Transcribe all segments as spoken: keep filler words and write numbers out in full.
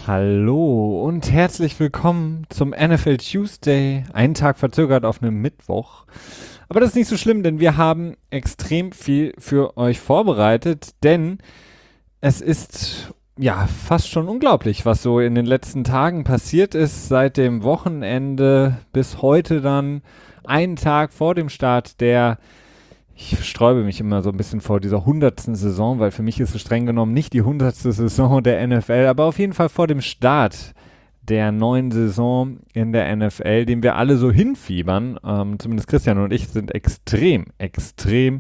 Hallo und herzlich willkommen zum N F L Tuesday, einen Tag verzögert auf einem Mittwoch. Aber das ist nicht so schlimm, denn wir haben extrem viel für euch vorbereitet, denn es ist ja fast schon unglaublich, was so in den letzten Tagen passiert ist, seit dem Wochenende bis heute dann, einen Tag vor dem Start der Ich sträube mich immer so ein bisschen vor dieser hundertsten Saison, weil für mich ist es streng genommen nicht die hundertste Saison der N F L, aber auf jeden Fall vor dem Start der neuen Saison in der N F L, dem wir alle so hinfiebern. Ähm, zumindest Christian und ich sind extrem, extrem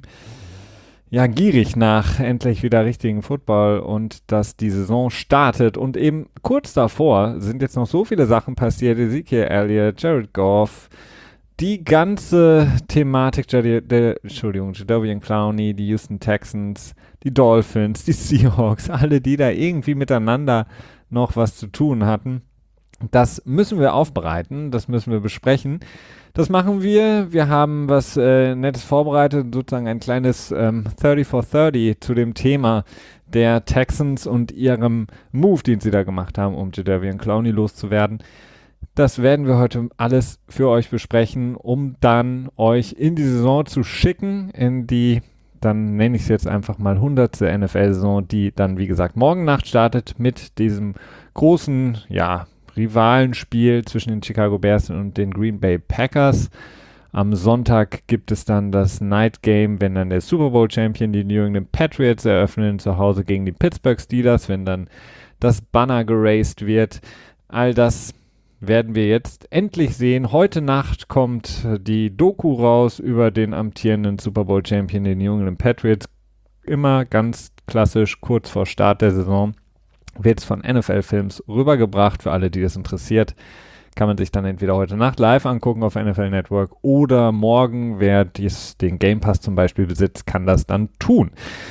ja, gierig nach endlich wieder richtigen Football und dass die Saison startet. Und eben kurz davor sind jetzt noch so viele Sachen passiert. Ezekiel Elliott, Jared Goff, die ganze Thematik, der, der, Entschuldigung, Jadeveon Clowney, die Houston Texans, die Dolphins, die Seahawks, alle, die da irgendwie miteinander noch was zu tun hatten, das müssen wir aufbereiten, das müssen wir besprechen. Das machen wir. Wir haben was äh, Nettes vorbereitet, sozusagen ein kleines ähm, thirty for thirty zu dem Thema der Texans und ihrem Move, den sie da gemacht haben, um Jadeveon Clowney loszuwerden. Das werden wir heute alles für euch besprechen, um dann euch in die Saison zu schicken, in die, dann nenne ich es jetzt einfach mal hundertste N F L-Saison, die dann, wie gesagt, morgen Nacht startet mit diesem großen, ja, Rivalenspiel zwischen den Chicago Bears und den Green Bay Packers. Am Sonntag gibt es dann das Night Game, wenn dann der Super Bowl Champion die New England Patriots eröffnen, zu Hause gegen die Pittsburgh Steelers, wenn dann das Banner geraced wird. All das werden wir jetzt endlich sehen. Heute Nacht kommt die Doku raus über den amtierenden Super Bowl Champion, den New England Patriots. Immer ganz klassisch, kurz vor Start der Saison, wird es von N F L Films rübergebracht. Für alle, die das interessiert, kann man sich dann entweder heute Nacht live angucken auf N F L Network oder morgen, wer dies, den Game Pass zum Beispiel besitzt, kann das dann tun.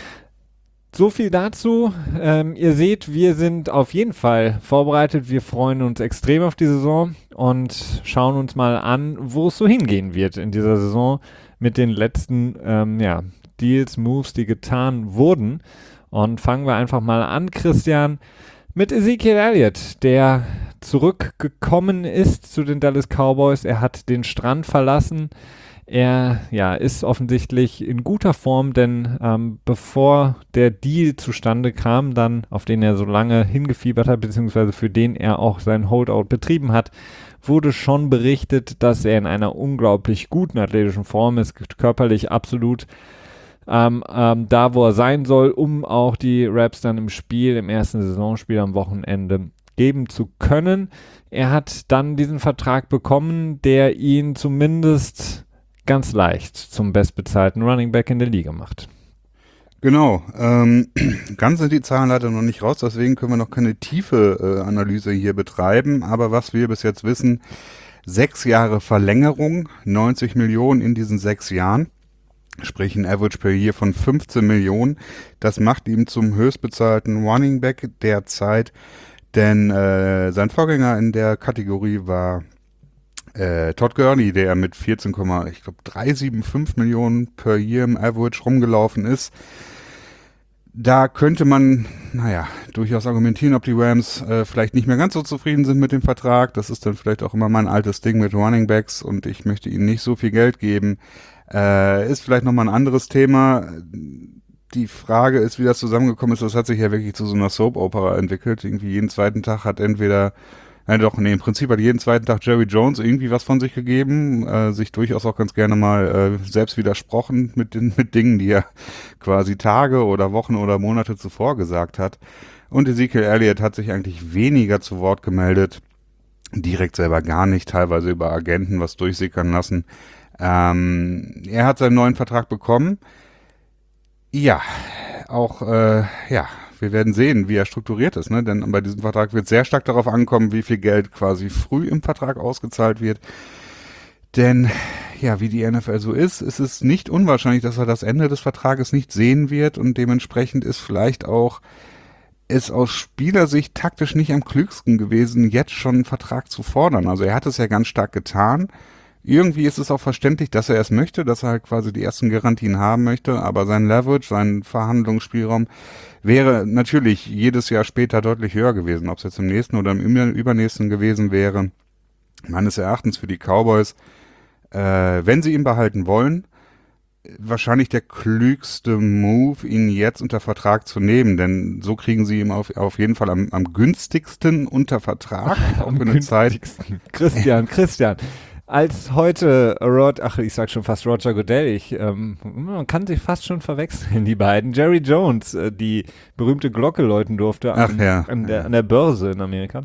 So viel dazu. Ähm, ihr seht, wir sind auf jeden Fall vorbereitet. Wir freuen uns extrem auf die Saison und schauen uns mal an, wo es so hingehen wird in dieser Saison mit den letzten ähm, ja, Deals, Moves, die getan wurden. Und fangen wir einfach mal an, Christian, mit Ezekiel Elliott, der zurückgekommen ist zu den Dallas Cowboys. Er hat den Strand verlassen. Er ja, ist offensichtlich in guter Form, denn ähm, bevor der Deal zustande kam, dann auf den er so lange hingefiebert hat, beziehungsweise für den er auch sein Holdout betrieben hat, wurde schon berichtet, dass er in einer unglaublich guten athletischen Form ist, körperlich absolut ähm, ähm, da, wo er sein soll, um auch die Raps dann im Spiel, im ersten Saisonspiel am Wochenende geben zu können. Er hat dann diesen Vertrag bekommen, der ihn zumindest ganz leicht zum bestbezahlten Running Back in der Liga macht. Genau, ähm, ganz sind die Zahlen leider noch nicht raus, deswegen können wir noch keine tiefe äh, Analyse hier betreiben, aber was wir bis jetzt wissen, sechs Jahre Verlängerung, neunzig Millionen in diesen sechs Jahren, sprich ein Average per Year von fünfzehn Millionen, das macht ihn zum höchstbezahlten Running Back derzeit, denn äh, sein Vorgänger in der Kategorie war Äh, Todd Gurley, der mit vierzehn, ich glaube drei sieben fünf Millionen per Year im Average rumgelaufen ist. Da könnte man, naja, durchaus argumentieren, ob die Rams äh, vielleicht nicht mehr ganz so zufrieden sind mit dem Vertrag. Das ist dann vielleicht auch immer mein altes Ding mit Running Backs und ich möchte ihnen nicht so viel Geld geben. Äh, ist vielleicht nochmal ein anderes Thema. Die Frage ist, wie das zusammengekommen ist. Das hat sich ja wirklich zu so einer Soap-Opera entwickelt. Irgendwie jeden zweiten Tag hat entweder Nein, doch, nee, im Prinzip hat jeden zweiten Tag Jerry Jones irgendwie was von sich gegeben, äh, sich durchaus auch ganz gerne mal äh, selbst widersprochen mit den mit Dingen, die er quasi Tage oder Wochen oder Monate zuvor gesagt hat. Und Ezekiel Elliott hat sich eigentlich weniger zu Wort gemeldet, direkt selber gar nicht, teilweise über Agenten was durchsickern lassen. Ähm, er hat seinen neuen Vertrag bekommen. Ja, auch, äh, ja, wir werden sehen, wie er strukturiert ist, ne? Denn bei diesem Vertrag wird sehr stark darauf ankommen, wie viel Geld quasi früh im Vertrag ausgezahlt wird. Denn, ja, wie die N F L so ist, ist es nicht unwahrscheinlich, dass er das Ende des Vertrages nicht sehen wird und dementsprechend ist vielleicht auch es aus Spielersicht taktisch nicht am klügsten gewesen, jetzt schon einen Vertrag zu fordern. Also er hat es ja ganz stark getan, irgendwie ist es auch verständlich, dass er es möchte, dass er halt quasi die ersten Garantien haben möchte, aber sein Leverage, sein Verhandlungsspielraum wäre natürlich jedes Jahr später deutlich höher gewesen, ob es jetzt im nächsten oder im übernächsten gewesen wäre. Meines Erachtens für die Cowboys, äh, wenn sie ihn behalten wollen, wahrscheinlich der klügste Move, ihn jetzt unter Vertrag zu nehmen, denn so kriegen sie ihn auf, auf jeden Fall am, am günstigsten unter Vertrag, auch für eine Zeit. Christian, Christian, als heute Rod, ach ich sag schon fast Roger Goodell, ich, ähm, man kann sich fast schon verwechseln, die beiden. Jerry Jones, äh, die berühmte Glocke läuten durfte an, ach, ja. an, der, an der Börse in Amerika,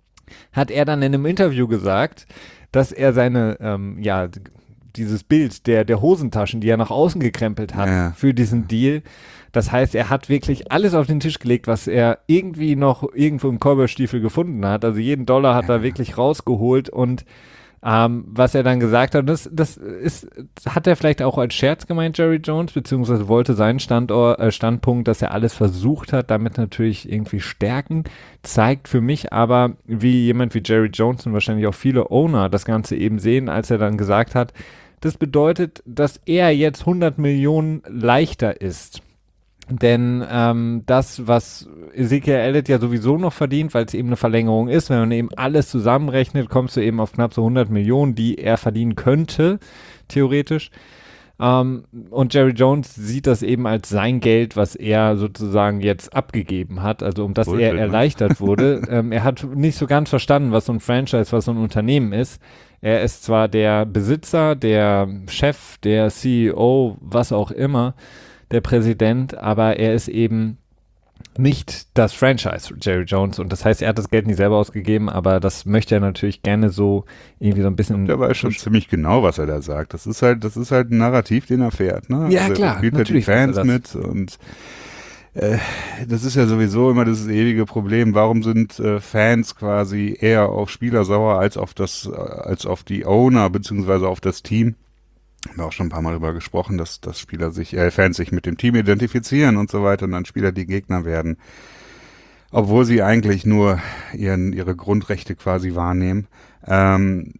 hat er dann in einem Interview gesagt, dass er seine, ähm, ja, dieses Bild der, der Hosentaschen, die er nach außen gekrempelt hat Ja. für diesen Deal. Das heißt, er hat wirklich alles auf den Tisch gelegt, was er irgendwie noch irgendwo im Cowboy-Stiefel gefunden hat. Also jeden Dollar hat er wirklich rausgeholt und ähm, was er dann gesagt hat, das, das ist, hat er vielleicht auch als Scherz gemeint, Jerry Jones, beziehungsweise wollte seinen Standort, äh, Standpunkt, dass er alles versucht hat, damit natürlich irgendwie stärken, zeigt für mich aber, wie jemand wie Jerry Jones und wahrscheinlich auch viele Owner das Ganze eben sehen, als er dann gesagt hat, das bedeutet, dass er jetzt hundert Millionen leichter ist. Denn ähm, das, was Ezekiel Elliott ja sowieso noch verdient, weil es eben eine Verlängerung ist, wenn man eben alles zusammenrechnet, kommst du eben auf knapp so hundert Millionen, die er verdienen könnte, theoretisch. Ähm, und Jerry Jones sieht das eben als sein Geld, was er sozusagen jetzt abgegeben hat, also um das Bullshit, er erleichtert ne? wurde. ähm, er hat nicht so ganz verstanden, was so ein Franchise, was so ein Unternehmen ist. Er ist zwar der Besitzer, der Chef, der C E O, was auch immer, der Präsident, aber er ist eben nicht das Franchise, Jerry Jones. Und das heißt, er hat das Geld nicht selber ausgegeben, aber das möchte er natürlich gerne so irgendwie so ein bisschen. Der weiß schon ziemlich genau, was er da sagt. Das ist halt, das ist halt ein Narrativ, den er fährt, ne? Ja, also, klar, er spielt natürlich halt die Fans weiß er mit und äh, das ist ja sowieso immer das ewige Problem. Warum sind äh, Fans quasi eher auf Spieler sauer als auf das, äh, als auf die Owner beziehungsweise auf das Team? Haben wir auch schon ein paar Mal darüber gesprochen, dass, dass Spieler sich, äh, Fans sich mit dem Team identifizieren und so weiter und dann Spieler die Gegner werden, obwohl sie eigentlich nur ihren, ihre Grundrechte quasi wahrnehmen. Ähm,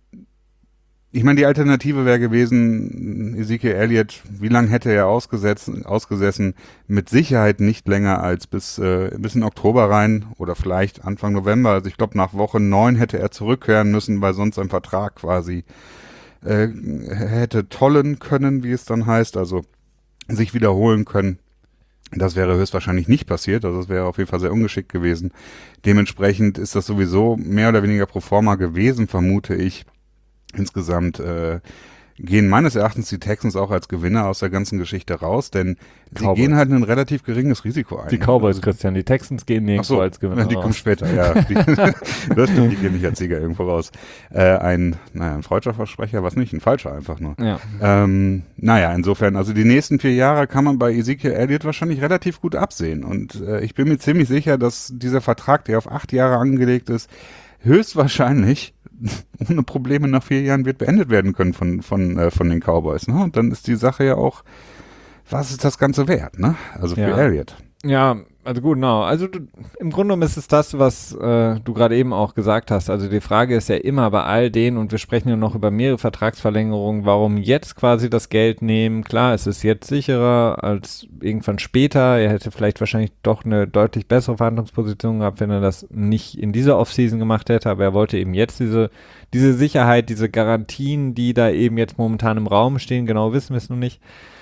ich meine, die Alternative wäre gewesen, Ezekiel Elliott, wie lange hätte er ausgesetzt, ausgesessen? Mit Sicherheit nicht länger als bis, äh, bis in Oktober rein oder vielleicht Anfang November. Also ich glaube, nach Woche neun hätte er zurückkehren müssen, weil sonst sein Vertrag quasi äh, hätte tollen können, wie es dann heißt, also sich wiederholen können. Das wäre höchstwahrscheinlich nicht passiert, also es wäre auf jeden Fall sehr ungeschickt gewesen. Dementsprechend ist das sowieso mehr oder weniger pro forma gewesen, vermute ich. Insgesamt äh, gehen meines Erachtens die Texans auch als Gewinner aus der ganzen Geschichte raus, denn sie Cowboys. gehen halt ein relativ geringes Risiko ein. Die Cowboys, Christian, die Texans gehen Ach nirgendwo so, als Gewinner die kommen raus. später, ja. Die, das stimmt, die gehen nicht als Sieger irgendwo raus. Äh, ein, naja, ein freudscher Versprecher, was nicht, ein falscher einfach nur. Ja. Ähm, naja, insofern, also die nächsten vier Jahre kann man bei Ezekiel Elliott wahrscheinlich relativ gut absehen. Und äh, ich bin mir ziemlich sicher, dass dieser Vertrag, der auf acht Jahre angelegt ist, höchstwahrscheinlich ohne Probleme nach vier Jahren wird beendet werden können von, von, äh, von den Cowboys. Ne? Und dann ist die Sache ja auch, was ist das Ganze wert? Ne? Also für Ja. Elliott. Ja, also gut, genau. Also du, im Grunde genommen ist es das, was äh, du gerade eben auch gesagt hast. Also die Frage ist ja immer bei all denen, und wir sprechen ja noch über mehrere Vertragsverlängerungen, warum jetzt quasi das Geld nehmen. Klar, es ist jetzt sicherer als irgendwann später. Er hätte vielleicht wahrscheinlich doch eine deutlich bessere Verhandlungsposition gehabt, wenn er das nicht in dieser Offseason gemacht hätte, aber er wollte eben jetzt diese, diese Sicherheit, diese Garantien, die da eben jetzt momentan im Raum stehen, genau wissen wir es noch nicht.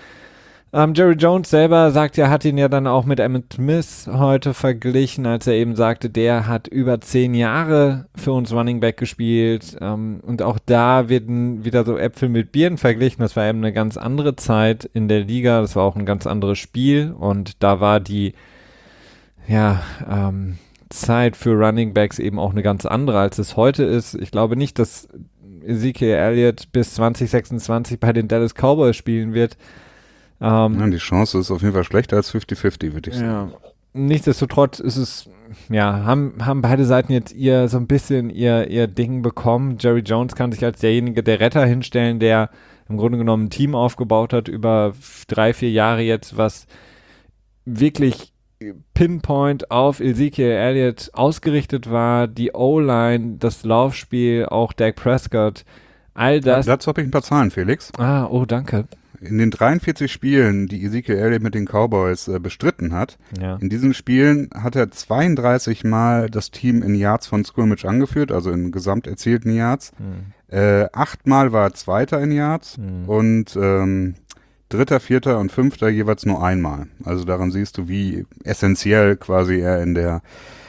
Um, Jerry Jones selber sagt ja, hat ihn ja dann auch mit Emmitt Smith heute verglichen, als er eben sagte, der hat über zehn Jahre für uns Running Back gespielt, um, und auch da werden wieder so Äpfel mit Birnen verglichen. Das war eben eine ganz andere Zeit in der Liga, das war auch ein ganz anderes Spiel und da war die ja ähm, Zeit für Running Backs eben auch eine ganz andere, als es heute ist. Ich glaube nicht, dass Ezekiel Elliott bis zwanzig sechsundzwanzig bei den Dallas Cowboys spielen wird. Ähm, Ja, die Chance ist auf jeden Fall schlechter als fünfzig fünfzig, würde ich sagen. Ja. Nichtsdestotrotz ist es, ja, haben, haben beide Seiten jetzt ihr so ein bisschen ihr, ihr Ding bekommen. Jerry Jones kann sich als derjenige, der Retter hinstellen, der im Grunde genommen ein Team aufgebaut hat über drei, vier Jahre jetzt, was wirklich Pinpoint auf Ezekiel Elliott ausgerichtet war. Die O-Line, das Laufspiel, auch Dak Prescott. All das. Dazu habe ich ein paar Zahlen, Felix. Ah, oh, danke. In den dreiundvierzig Spielen, die Ezekiel Elliott mit den Cowboys äh, bestritten hat, ja. in diesen Spielen hat er zweiunddreißig Mal das Team in Yards von Scrimmage angeführt, also in gesamt erzielten Yards. Hm. Äh, achtmal war er Zweiter in Yards hm. und ähm, Dritter, Vierter und Fünfter jeweils nur einmal. Also daran siehst du, wie essentiell quasi er in der,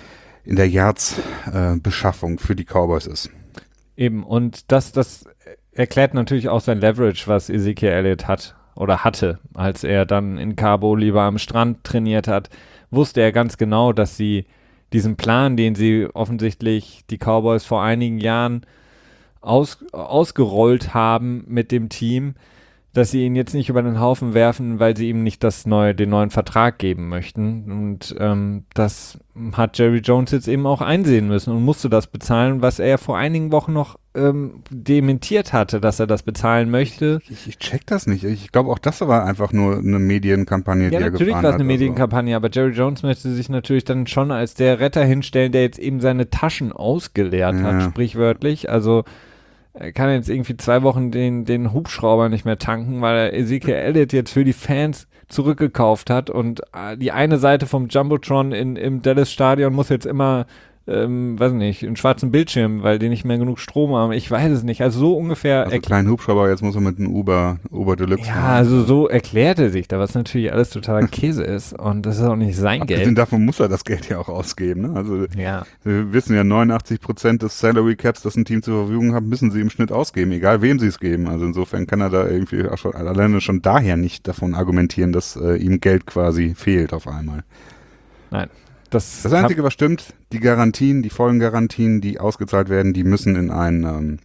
in der Yards-Beschaffung äh, für die Cowboys ist. Eben, und das, das erklärt natürlich auch sein Leverage, was Ezekiel Elliott hat oder hatte. Als er dann in Cabo lieber am Strand trainiert hat, wusste er ganz genau, dass sie diesen Plan, den sie offensichtlich die Cowboys vor einigen Jahren aus, ausgerollt haben mit dem Team, dass sie ihn jetzt nicht über den Haufen werfen, weil sie ihm nicht das neue, den neuen Vertrag geben möchten. Und ähm, das hat Jerry Jones jetzt eben auch einsehen müssen und musste das bezahlen, was er vor einigen Wochen noch ähm, dementiert hatte, dass er das bezahlen möchte. Ich, ich check das nicht. Ich glaube, auch das war einfach nur eine Medienkampagne, ja, die er gefahren hat. natürlich war es eine also. Medienkampagne, aber Jerry Jones möchte sich natürlich dann schon als der Retter hinstellen, der jetzt eben seine Taschen ausgeleert ja. hat, sprichwörtlich. Also er kann jetzt irgendwie zwei Wochen den, den Hubschrauber nicht mehr tanken, weil er Ezekiel Elliott jetzt für die Fans zurückgekauft hat und die eine Seite vom Jumbotron in, im Dallas-Stadion muss jetzt immer, ähm, weiß nicht, einen schwarzen Bildschirm, weil die nicht mehr genug Strom haben. Ich weiß es nicht. Also so ungefähr. Also kleinen Hubschrauber, jetzt muss er mit einem Uber, Uber Deluxe Ja, fahren. also so erklärt er sich da, was natürlich alles totaler Käse ist und das ist auch nicht sein Abgesehen Geld. davon muss er das Geld ja auch ausgeben. Ne? Also ja. wir wissen ja, neunundachtzig Prozent des Salary Caps, das ein Team zur Verfügung hat, müssen sie im Schnitt ausgeben, egal wem sie es geben. Also insofern kann er da irgendwie auch schon, alleine schon daher nicht davon argumentieren, dass äh, ihm Geld quasi fehlt auf einmal. Nein. Das, das Einzige, was stimmt, die Garantien, die vollen Garantien, die ausgezahlt werden, die müssen in einen ähm,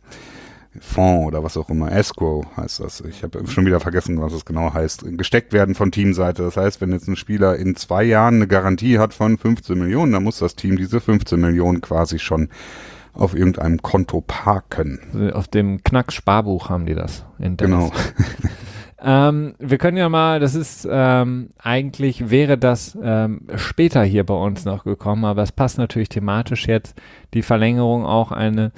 Fonds oder was auch immer, Escrow heißt das. Ich habe schon wieder vergessen, was es genau heißt, gesteckt werden von Teamseite. Das heißt, wenn jetzt ein Spieler in zwei Jahren eine Garantie hat von fünfzehn Millionen, dann muss das Team diese fünfzehn Millionen quasi schon auf irgendeinem Konto parken. Auf dem Knacks-Sparbuch haben die das. In genau. Ähm, wir können ja mal, das ist, ähm, eigentlich wäre das ähm, später hier bei uns noch gekommen, aber es passt natürlich thematisch jetzt, die Verlängerung auch eine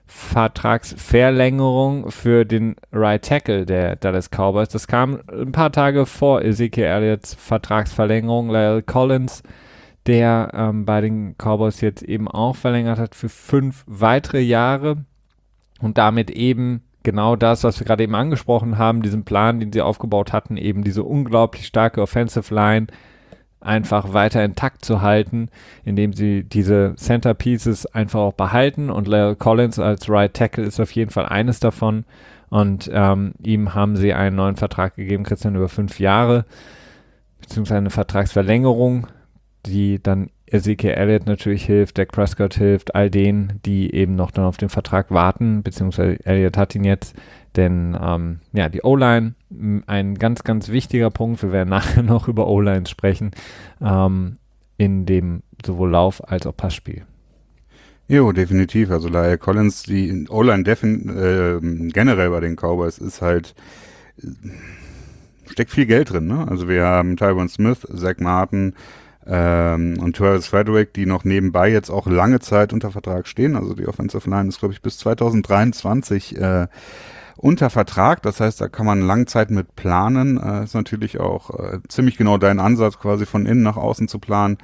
Vertragsverlängerung für den Right Tackle der Dallas Cowboys. Das kam ein paar Tage vor Ezekiel Elliott's Vertragsverlängerung. La'el Collins, der ähm, bei den Cowboys jetzt eben auch verlängert hat für fünf weitere Jahre und damit eben genau das, was wir gerade eben angesprochen haben, diesen Plan, den sie aufgebaut hatten, eben diese unglaublich starke Offensive Line einfach weiter intakt zu halten, indem sie diese Centerpieces einfach auch behalten und La'el Collins als Right Tackle ist auf jeden Fall eines davon und ähm, ihm haben sie einen neuen Vertrag gegeben, Christian, über fünf Jahre, beziehungsweise eine Vertragsverlängerung, die dann Ezekiel Elliott natürlich hilft, Dak Prescott hilft, all denen, die eben noch dann auf den Vertrag warten, beziehungsweise Elliott hat ihn jetzt, denn ähm, ja, die O-Line, ein ganz, ganz wichtiger Punkt, wir werden nachher noch über O-Lines sprechen, ähm, in dem sowohl Lauf- als auch Passspiel. Jo, definitiv, also La'el Collins, die O-Line defin- äh, generell bei den Cowboys ist halt, äh, steckt viel Geld drin, ne? Also wir haben Tyron Smith, Zach Martin, Ähm, und Travis Frederick, die noch nebenbei jetzt auch lange Zeit unter Vertrag stehen. Also die Offensive Line ist, glaube ich, bis zwanzig dreiundzwanzig äh, unter Vertrag. Das heißt, da kann man lange Zeit mit planen. Äh, ist natürlich auch äh, ziemlich genau dein Ansatz, quasi von innen nach außen zu planen.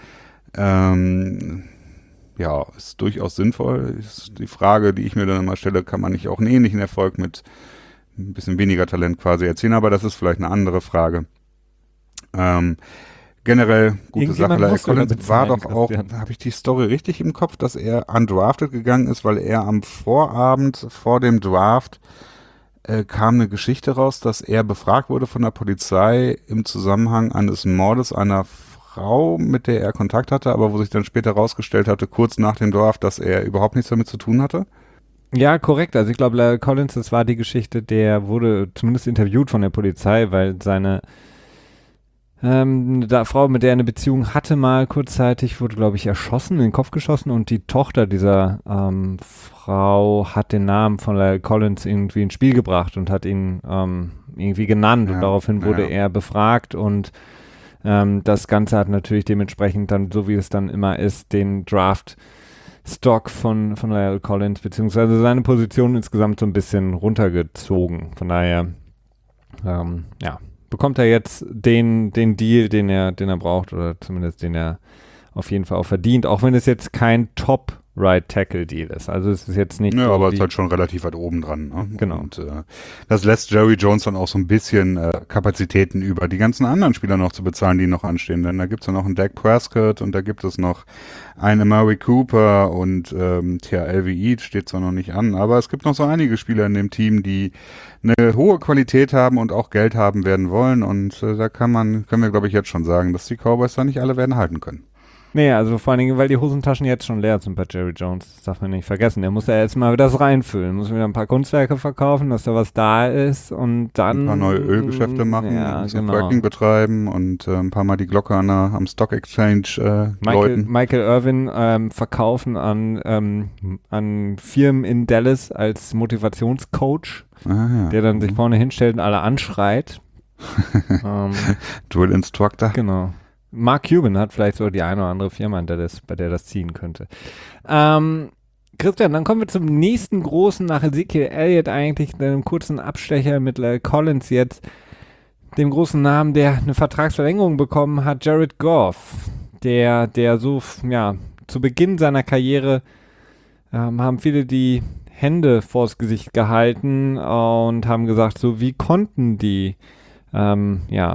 Ähm, ja, ist durchaus sinnvoll. Ist die Frage, die ich mir dann immer stelle, kann man nicht auch einen ähnlichen Erfolg mit ein bisschen weniger Talent quasi erzielen? Aber das ist vielleicht eine andere Frage. Ähm, Generell gute Sache. La'el Collins war doch auch, habe ich die Story richtig im Kopf, dass er undrafted gegangen ist, weil er am Vorabend vor dem Draft äh, kam eine Geschichte raus, dass er befragt wurde von der Polizei im Zusammenhang eines Mordes einer Frau, mit der er Kontakt hatte, aber wo sich dann später rausgestellt hatte, kurz nach dem Draft, dass er überhaupt nichts damit zu tun hatte. Ja, korrekt. Also ich glaube, La'el Collins, das war die Geschichte, der wurde zumindest interviewt von der Polizei, weil seine Ähm, eine Frau, mit der er eine Beziehung hatte, mal kurzzeitig, wurde, glaube ich, erschossen, in den Kopf geschossen und die Tochter dieser ähm, Frau hat den Namen von La'el Collins irgendwie ins Spiel gebracht und hat ihn ähm, irgendwie genannt ja, und daraufhin wurde ja. er befragt und ähm, das Ganze hat natürlich dementsprechend dann, so wie es dann immer ist, den Draft Stock von, von La'el Collins, beziehungsweise seine Position insgesamt so ein bisschen runtergezogen. Von daher, ähm, ja, bekommt er jetzt den, den Deal, den er, den er braucht, oder zumindest den er auf jeden Fall auch verdient, auch wenn es jetzt kein Top Right-Tackle-Deal ist. Also es ist jetzt nicht... Ja, so aber es die, ist halt schon relativ weit oben dran. Ne? Genau. Und äh, das lässt Jerry Jones dann auch so ein bisschen äh, Kapazitäten über, die ganzen anderen Spieler noch zu bezahlen, die noch anstehen. Denn da gibt es ja noch einen Dak Prescott und da gibt es noch einen Amari Cooper und ähm, tja, L V E steht zwar noch nicht an, aber es gibt noch so einige Spieler in dem Team, die eine hohe Qualität haben und auch Geld haben werden wollen. Und äh, da kann man, können wir glaube ich jetzt schon sagen, dass die Cowboys da nicht alle werden halten können. Nee, also vor allen Dingen, weil die Hosentaschen jetzt schon leer sind bei Jerry Jones. Das darf man nicht vergessen. Der muss ja jetzt mal wieder das reinfüllen. Muss wieder ein paar Kunstwerke verkaufen, dass da was da ist und dann... Ein paar neue Ölgeschäfte machen, ja, ein bisschen genau. Fracking betreiben und äh, ein paar Mal die Glocke an der, am Stock Exchange äh, Michael, läuten. Michael Irvin ähm, verkaufen an, ähm, an Firmen in Dallas als Motivationscoach, Ah, ja. der dann sich vorne hinstellt und alle anschreit. ähm, Drill Instructor. Genau. Mark Cuban hat vielleicht so die eine oder andere Firma, in der das, bei der das ziehen könnte. Ähm, Christian, dann kommen wir zum nächsten großen, nach Ezekiel Elliott eigentlich, einem kurzen Abstecher mit La'el Collins jetzt, dem großen Namen, der eine Vertragsverlängerung bekommen hat, Jared Goff, der, der so, ja, zu Beginn seiner Karriere ähm, haben viele die Hände vors Gesicht gehalten und haben gesagt, so wie konnten die, ähm, ja,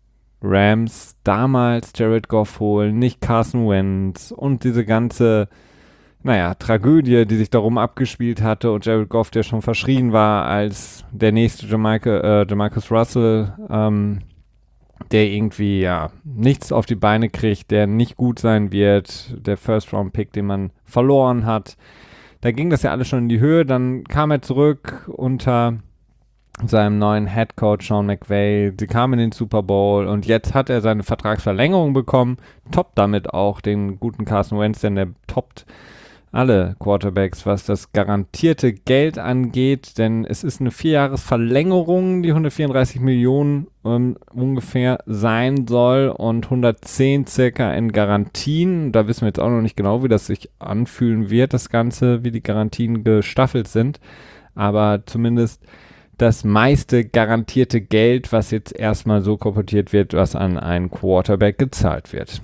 Rams damals Jared Goff holen, nicht Carson Wentz und diese ganze, naja, Tragödie, die sich darum abgespielt hatte und Jared Goff, der schon verschrien war als der nächste Jamaica, äh, Jamarcus Russell, ähm, der irgendwie, ja, nichts auf die Beine kriegt, der nicht gut sein wird, der First-Round-Pick, den man verloren hat. Da ging das ja alles schon in die Höhe, dann kam er zurück unter seinem neuen Headcoach Sean McVay, sie kamen in den Super Bowl und jetzt hat er seine Vertragsverlängerung bekommen, toppt damit auch den guten Carson Wentz, denn der toppt alle Quarterbacks, was das garantierte Geld angeht, denn es ist eine Vierjahresverlängerung, die hundertvierunddreißig Millionen ähm, ungefähr sein soll und hundertzehn circa in Garantien. Da wissen wir jetzt auch noch nicht genau, wie das sich anfühlen wird, das Ganze, wie die Garantien gestaffelt sind, aber zumindest das meiste garantierte Geld, was jetzt erstmal so kolportiert wird, was an einen Quarterback gezahlt wird.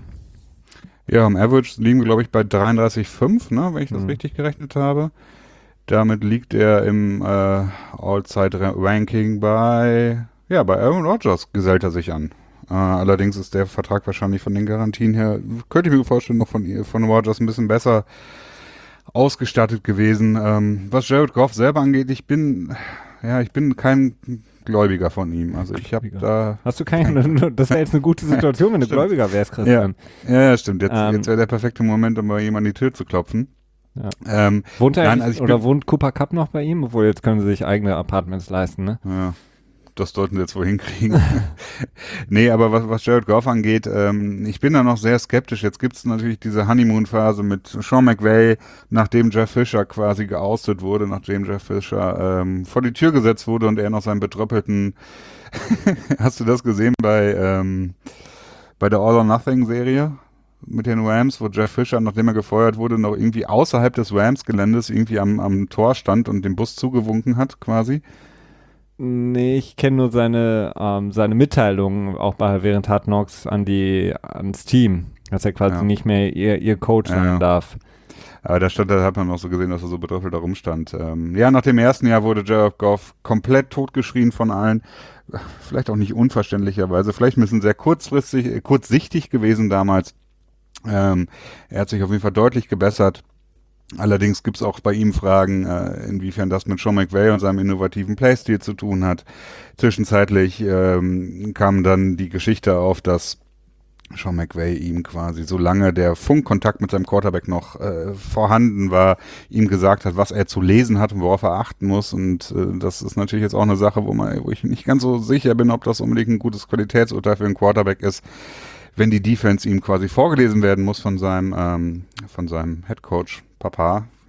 Ja, im Average liegen wir, glaube ich, bei dreiunddreißig Komma fünf, ne, wenn ich das Mhm. richtig gerechnet habe. Damit liegt er im äh, All-Zeit-Ranking bei, ja, bei Aaron Rodgers gesellt er sich an. Äh, allerdings ist der Vertrag wahrscheinlich von den Garantien her, könnte ich mir vorstellen, noch von, von Rodgers ein bisschen besser ausgestattet gewesen. Ähm, was Jared Goff selber angeht, ich bin, ja, ich bin kein Gläubiger von ihm. Also ich habe da... Hast du keinen, das wäre jetzt eine gute Situation, wenn du Gläubiger wärst, Christian. Ja, ja, stimmt. Jetzt, Ähm, jetzt wäre der perfekte Moment, um bei jemandem an die Tür zu klopfen. Ja. Ähm, Wohnt er nein, eigentlich, also ich oder bin- wohnt Cooper Cup noch bei ihm? Obwohl, jetzt können sie sich eigene Apartments leisten, ne? Ja, das sollten wir jetzt wohl hinkriegen. Nee, aber was, was Jared Goff angeht, ähm, ich bin da noch sehr skeptisch. Jetzt gibt es natürlich diese Honeymoon-Phase mit Sean McVay, nachdem Jeff Fisher quasi geoustet wurde, nachdem Jeff Fisher ähm, vor die Tür gesetzt wurde und er noch seinen betröppelten, hast du das gesehen bei, ähm, bei der All or Nothing-Serie? Mit den Rams, wo Jeff Fisher, nachdem er gefeuert wurde, noch irgendwie außerhalb des Rams-Geländes irgendwie am, am Tor stand und dem Bus zugewunken hat, quasi. Nee, ich kenne nur seine, ähm, seine Mitteilungen, auch bei während Hard Knocks an die, ans Team, dass er quasi Ja. nicht mehr ihr, ihr Coach Ja, sein ja. darf. Aber da stand, da hat man auch so gesehen, dass er so betröppelt da rumstand. Ähm, ja, nach dem ersten Jahr wurde Jared Goff komplett totgeschrien von allen. Vielleicht auch nicht unverständlicherweise. Vielleicht ein bisschen sehr kurzfristig, äh, kurzsichtig gewesen damals. Ähm, er hat sich auf jeden Fall deutlich gebessert. Allerdings gibt es auch bei ihm Fragen, äh, inwiefern das mit Sean McVay und seinem innovativen Playstil zu tun hat. Zwischenzeitlich ähm, kam dann die Geschichte auf, dass Sean McVay ihm quasi, solange der Funkkontakt mit seinem Quarterback noch äh, vorhanden war, ihm gesagt hat, was er zu lesen hat und worauf er achten muss. Und äh, das ist natürlich jetzt auch eine Sache, wo, man, wo ich nicht ganz so sicher bin, ob das unbedingt ein gutes Qualitätsurteil für einen Quarterback ist, wenn die Defense ihm quasi vorgelesen werden muss von seinem, ähm, von seinem Headcoach, Papa,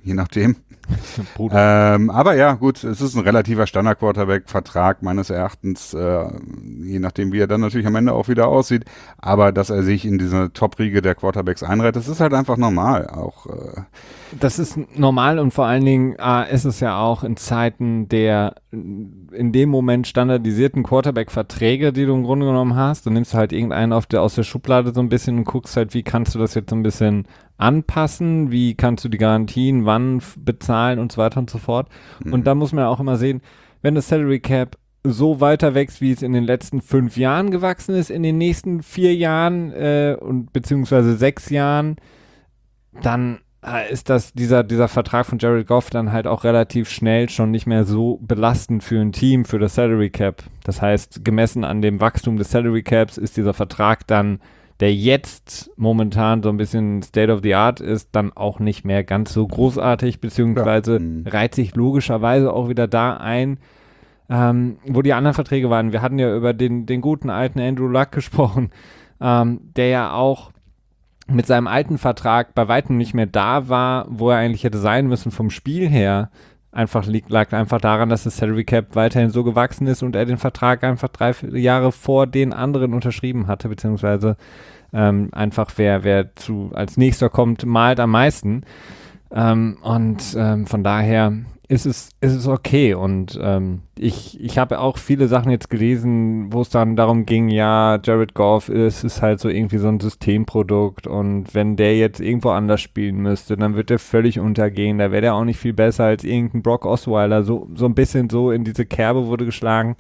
je nachdem. ähm, aber ja, gut, es ist ein relativer Standard-Quarterback-Vertrag meines Erachtens, äh, je nachdem, wie er dann natürlich am Ende auch wieder aussieht. Aber dass er sich in diese Top-Riege der Quarterbacks einreiht, das ist halt einfach normal. Auch äh, Das ist normal und vor allen Dingen äh, ist es ja auch in Zeiten der in dem Moment standardisierten Quarterback-Verträge, die du im Grunde genommen hast. Dann nimmst du halt irgendeinen auf der, aus der Schublade so ein bisschen und guckst halt, wie kannst du das jetzt so ein bisschen anpassen, wie kannst du die Garantien wann f- bezahlen und so weiter und so fort. Mhm. Und da muss man ja auch immer sehen, wenn das Salary Cap so weiter wächst, wie es in den letzten fünf Jahren gewachsen ist, in den nächsten vier Jahren äh, und beziehungsweise sechs Jahren, dann äh, ist das dieser, dieser Vertrag von Jared Goff dann halt auch relativ schnell schon nicht mehr so belastend für ein Team, für das Salary Cap. Das heißt, gemessen an dem Wachstum des Salary Caps ist dieser Vertrag dann, der jetzt momentan so ein bisschen State of the Art ist, dann auch nicht mehr ganz so großartig, beziehungsweise Ja. Mhm. reiht sich logischerweise auch wieder da ein, ähm, wo die anderen Verträge waren. Wir hatten ja über den, den guten alten Andrew Luck gesprochen, ähm, der ja auch mit seinem alten Vertrag bei weitem nicht mehr da war, wo er eigentlich hätte sein müssen vom Spiel her. Einfach liegt, lag einfach daran, dass das Salary Cap weiterhin so gewachsen ist und er den Vertrag einfach drei vier Jahre vor den anderen unterschrieben hatte, beziehungsweise ähm, einfach wer, wer zu als nächster kommt, malt am meisten. Ähm, und ähm, von daher ist es, ist es okay. Und ähm, ich, ich habe auch viele Sachen jetzt gelesen, wo es dann darum ging, ja, Jared Goff ist, ist halt so irgendwie so ein Systemprodukt und wenn der jetzt irgendwo anders spielen müsste, dann wird der völlig untergehen. Da wäre der auch nicht viel besser als irgendein Brock Osweiler. So, so ein bisschen so in diese Kerbe wurde geschlagen.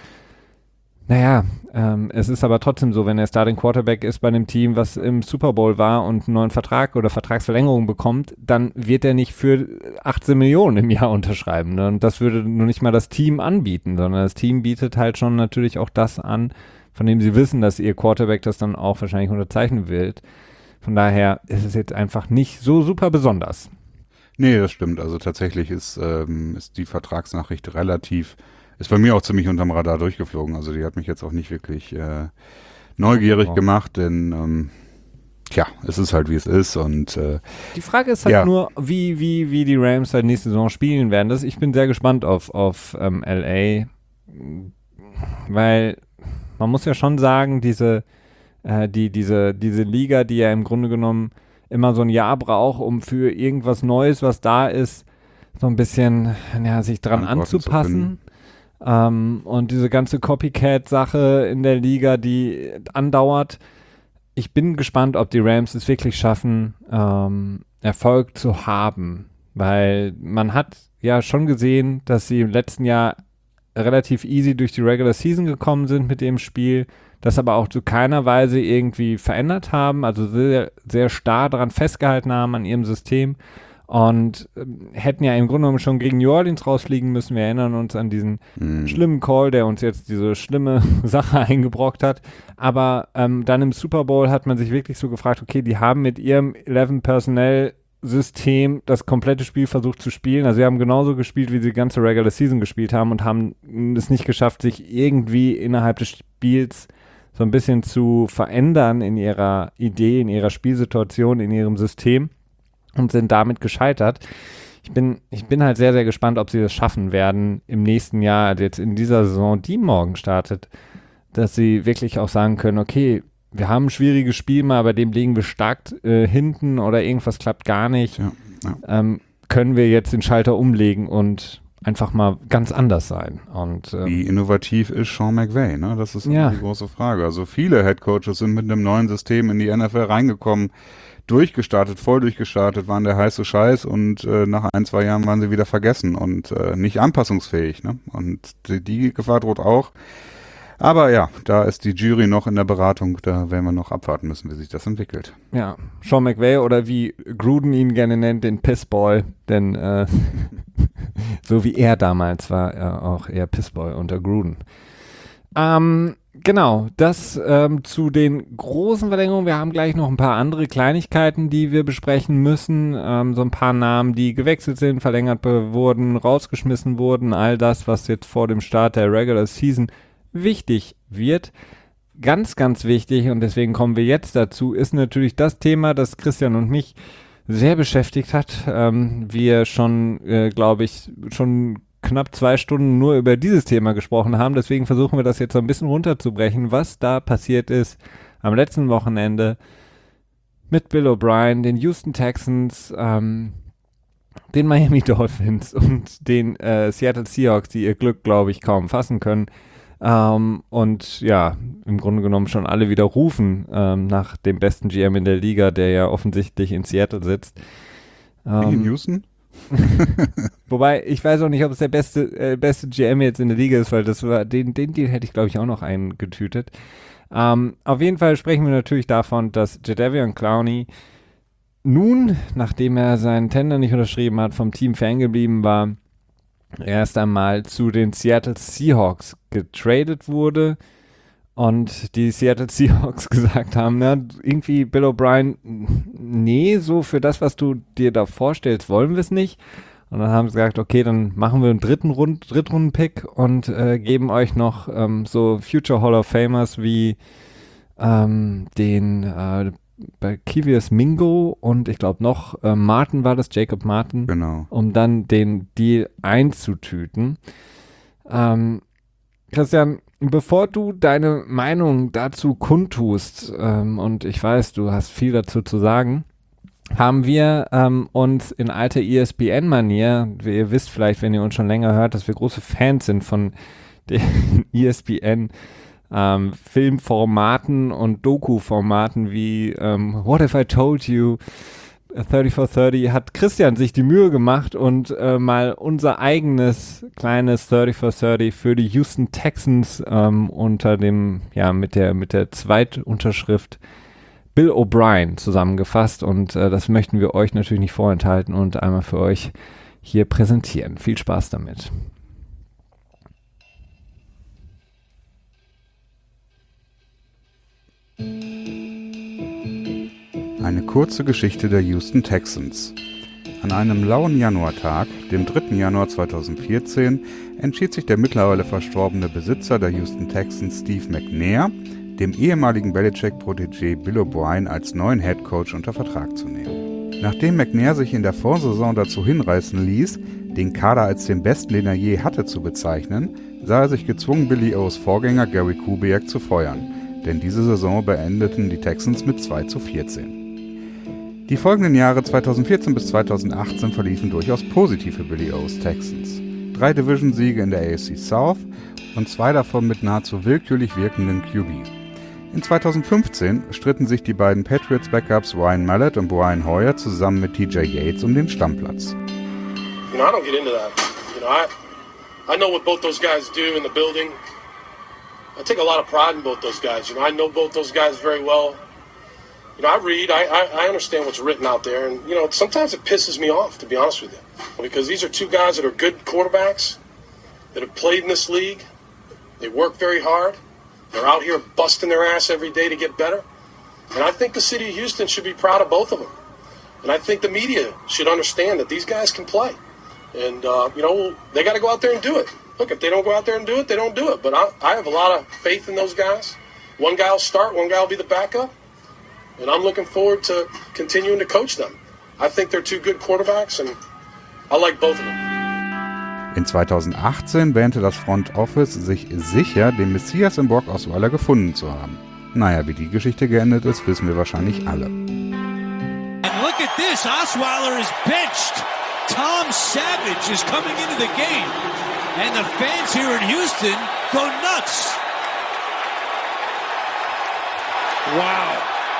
Naja, ähm, es ist aber trotzdem so, wenn er Starting Quarterback ist bei einem Team, was im Super Bowl war und einen neuen Vertrag oder Vertragsverlängerung bekommt, dann wird er nicht für achtzehn Millionen im Jahr unterschreiben. Ne? Und das würde nur nicht mal das Team anbieten, sondern das Team bietet halt schon natürlich auch das an, von dem sie wissen, dass ihr Quarterback das dann auch wahrscheinlich unterzeichnen will. Von daher ist es jetzt einfach nicht so super besonders. Nee, das stimmt. Also tatsächlich ist, ähm, ist die Vertragsnachricht relativ, ist bei mir auch ziemlich unterm Radar durchgeflogen. Also die hat mich jetzt auch nicht wirklich äh, neugierig Oh. gemacht, denn ähm, tja, es ist halt wie es ist und äh, Die Frage ist halt Ja. nur, wie, wie, wie die Rams halt nächste Saison spielen werden. Das, ich bin sehr gespannt auf, auf ähm, L A, weil man muss ja schon sagen, diese, äh, die, diese, diese Liga, die ja im Grunde genommen immer so ein Jahr braucht, um für irgendwas Neues, was da ist, so ein bisschen ja, sich dran Antworten zu anzupassen. Ähm, und diese ganze Copycat-Sache in der Liga, die andauert. Ich bin gespannt, ob die Rams es wirklich schaffen, ähm, Erfolg zu haben. Weil man hat ja schon gesehen, dass sie im letzten Jahr relativ easy durch die Regular Season gekommen sind mit dem Spiel, das aber auch zu keiner Weise irgendwie verändert haben, also sehr, sehr starr daran festgehalten haben an ihrem System und ähm, hätten ja im Grunde genommen schon gegen New Orleans rausfliegen müssen. Wir erinnern uns an diesen mh, schlimmen Call, der uns jetzt diese schlimme Sache eingebrockt hat. Aber ähm, dann im Super Bowl hat man sich wirklich so gefragt, okay, die haben mit ihrem elf-Personnel-System das komplette Spiel versucht zu spielen. Also sie haben genauso gespielt, wie sie die ganze Regular Season gespielt haben und haben es nicht geschafft, sich irgendwie innerhalb des Spiels so ein bisschen zu verändern in ihrer Idee, in ihrer Spielsituation, in ihrem System und sind damit gescheitert. Ich bin, ich bin halt sehr, sehr gespannt, ob sie das schaffen werden im nächsten Jahr, also jetzt in dieser Saison, die morgen startet, dass sie wirklich auch sagen können, okay, wir haben ein schwieriges Spiel mal, bei dem liegen wir stark äh, hinten oder irgendwas klappt gar nicht. ja, ja. Ähm, können wir jetzt den Schalter umlegen und einfach mal ganz anders sein. Und ähm, Wie innovativ ist Sean McVay? Ne? Das ist Ja. die große Frage. Also viele Headcoaches sind mit einem neuen System in die N F L reingekommen, durchgestartet, voll durchgestartet, waren der heiße Scheiß und äh, nach ein, zwei Jahren waren sie wieder vergessen und äh, nicht anpassungsfähig. Ne? Und die, die Gefahr droht auch. Aber ja, da ist die Jury noch in der Beratung, da werden wir noch abwarten müssen, wie sich das entwickelt. ja, Sean McVay oder wie Gruden ihn gerne nennt, den Pissboy, denn äh, so wie er damals war, er auch eher Pissboy unter Gruden. Ähm, genau, das ähm, zu den großen Verlängerungen. Wir haben gleich noch ein paar andere Kleinigkeiten, die wir besprechen müssen. Ähm, so ein paar Namen, die gewechselt sind, verlängert wurden, rausgeschmissen wurden. All das, was jetzt vor dem Start der Regular Season wichtig wird. Ganz, ganz wichtig, und deswegen kommen wir jetzt dazu, ist natürlich das Thema, das Christian und mich sehr beschäftigt hat. Ähm, wir schon, äh, glaube ich, schon knapp zwei Stunden nur über dieses Thema gesprochen haben. Deswegen versuchen wir das jetzt so ein bisschen runterzubrechen, was da passiert ist am letzten Wochenende mit Bill O'Brien, den Houston Texans, ähm, den Miami Dolphins und den äh, Seattle Seahawks, die ihr Glück, glaube ich, kaum fassen können. Ähm, und ja, im Grunde genommen schon alle wieder rufen ähm, nach dem besten G M in der Liga, der ja offensichtlich in Seattle sitzt. Ähm, in Houston? Wobei, ich weiß auch nicht, ob es der beste, äh, beste G M jetzt in der Liga ist, weil das war, den, den Deal hätte ich, glaube ich, auch noch eingetütet. Ähm, auf jeden Fall sprechen wir natürlich davon, dass Jadeveon Clowney nun, nachdem er seinen Tender nicht unterschrieben hat, vom Team ferngeblieben war, erst einmal zu den Seattle Seahawks getradet wurde und die Seattle Seahawks gesagt haben, na, irgendwie Bill O'Brien, nee, so für das, was du dir da vorstellst, wollen wir es nicht. Und dann haben sie gesagt, okay, dann machen wir einen dritten Rund, Drittrunden-Pick und äh, geben euch noch ähm, so Future Hall of Famers wie ähm, den äh, bei Kivius Mingo und ich glaube noch äh, Martin war das, Jacob Martin, genau, um dann den Deal einzutüten. Ähm, Christian, bevor du deine Meinung dazu kundtust, ähm, und ich weiß, du hast viel dazu zu sagen, haben wir ähm, uns in alter E S P N-Manier, ihr wisst vielleicht, wenn ihr uns schon länger hört, dass wir große Fans sind von den E S P N Ähm, Filmformaten und Doku-Formaten wie ähm, What If I Told You, thirty-four thirty, hat Christian sich die Mühe gemacht und äh, mal unser eigenes kleines thirty-four thirty für die Houston Texans ähm, unter dem, ja, mit der, mit der Zweitunterschrift Bill O'Brien zusammengefasst und äh, das möchten wir euch natürlich nicht vorenthalten und einmal für euch hier präsentieren. Viel Spaß damit. Eine kurze Geschichte der Houston Texans. An einem lauen Januartag, dem dritten Januar zweitausendvierzehn, entschied sich der mittlerweile verstorbene Besitzer der Houston Texans, Steve McNair, dem ehemaligen Belichick-Protégé Bill O'Brien als neuen Headcoach unter Vertrag zu nehmen. Nachdem McNair sich in der Vorsaison dazu hinreißen ließ, den Kader als den besten, den er je hatte, zu bezeichnen, sah er sich gezwungen, Billy O's Vorgänger Gary Kubiak zu feuern, denn diese Saison beendeten die Texans mit zwei zu vierzehn. Die folgenden Jahre zweitausendvierzehn bis zweitausendachtzehn verliefen durchaus positiv für Billy O's Texans. Drei Division-Siege in der A F C South und zwei davon mit nahezu willkürlich wirkenden Q Bs. In zweitausendfünfzehn stritten sich die beiden Patriots-Backups Ryan Mallett und Brian Hoyer zusammen mit T J Yates um den Stammplatz. You know, I don't get into that. You know, I, I know what both those guys do in the building. I take a lot of pride in both those guys. You know, I know both those guys very well. You know, I read, I, I, I understand what's written out there, and, you know, sometimes it pisses me off, to be honest with you, because these are two guys that are good quarterbacks, that have played in this league. They work very hard. They're out here busting their ass every day to get better. And I think the city of Houston should be proud of both of them. And I think the media should understand that these guys can play. And, uh, you know, they got to go out there and do it. Look, if they don't go out there and do it, they don't do it. But I, I have a lot of faith in those guys. One guy will start, one guy will be the backup. And I'm looking forward to continuing to coach them. I think they're two good quarterbacks, and I like both of them. In zweitausendachtzehn wähnte das Front Office sich sicher, den Messias im Brock Osweiler gefunden zu haben. Naja, wie die Geschichte geendet ist, wissen wir wahrscheinlich alle. And look at this, Osweiler is benched. Tom Savage is coming into the game. And the fans here in Houston go nuts. Wow.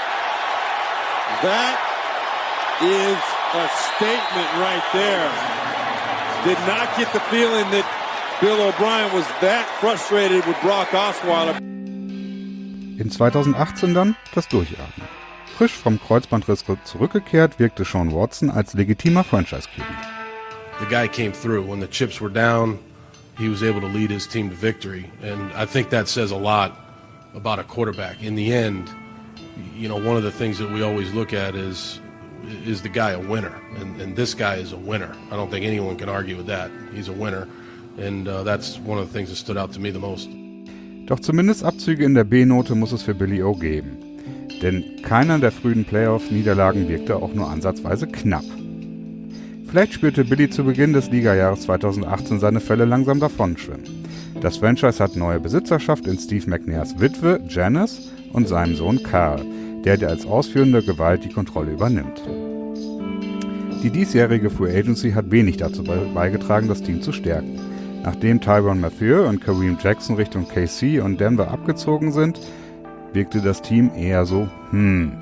That is a statement right there. Did not get the feeling that Bill O'Brien was that frustrated with Brock Osweiler. In zweitausendachtzehn dann das Durchatmen. Frisch vom Kreuzbandriss zurückgekehrt, wirkte Sean Watson als legitimer Franchise-Q B. The guy came through. When the chips were down, he was able to lead his team to victory. And I think that says a lot about a quarterback. In the end, you know, one of the things that we always look at is, is the guy a winner? And, and this guy is a winner. I don't think anyone can argue with that. He's a winner. And uh, that's one of the things that stood out to me the most. Doch zumindest Abzüge in der B-Note muss es für Billy O geben. denn keiner der frühen Playoff-Niederlagen wirkte auch nur ansatzweise knapp. Vielleicht spürte Billy zu Beginn des Ligajahres zweitausendachtzehn seine Fälle langsam davonschwimmen. Das Franchise hat neue Besitzerschaft in Steve McNairs Witwe Janice und seinem Sohn Carl, der dir als ausführende Gewalt die Kontrolle übernimmt. Die diesjährige Free Agency hat wenig dazu beigetragen, das Team zu stärken. Nachdem Tyrann Mathieu und Kareem Jackson Richtung K C und Denver abgezogen sind, wirkte das Team eher so, hm.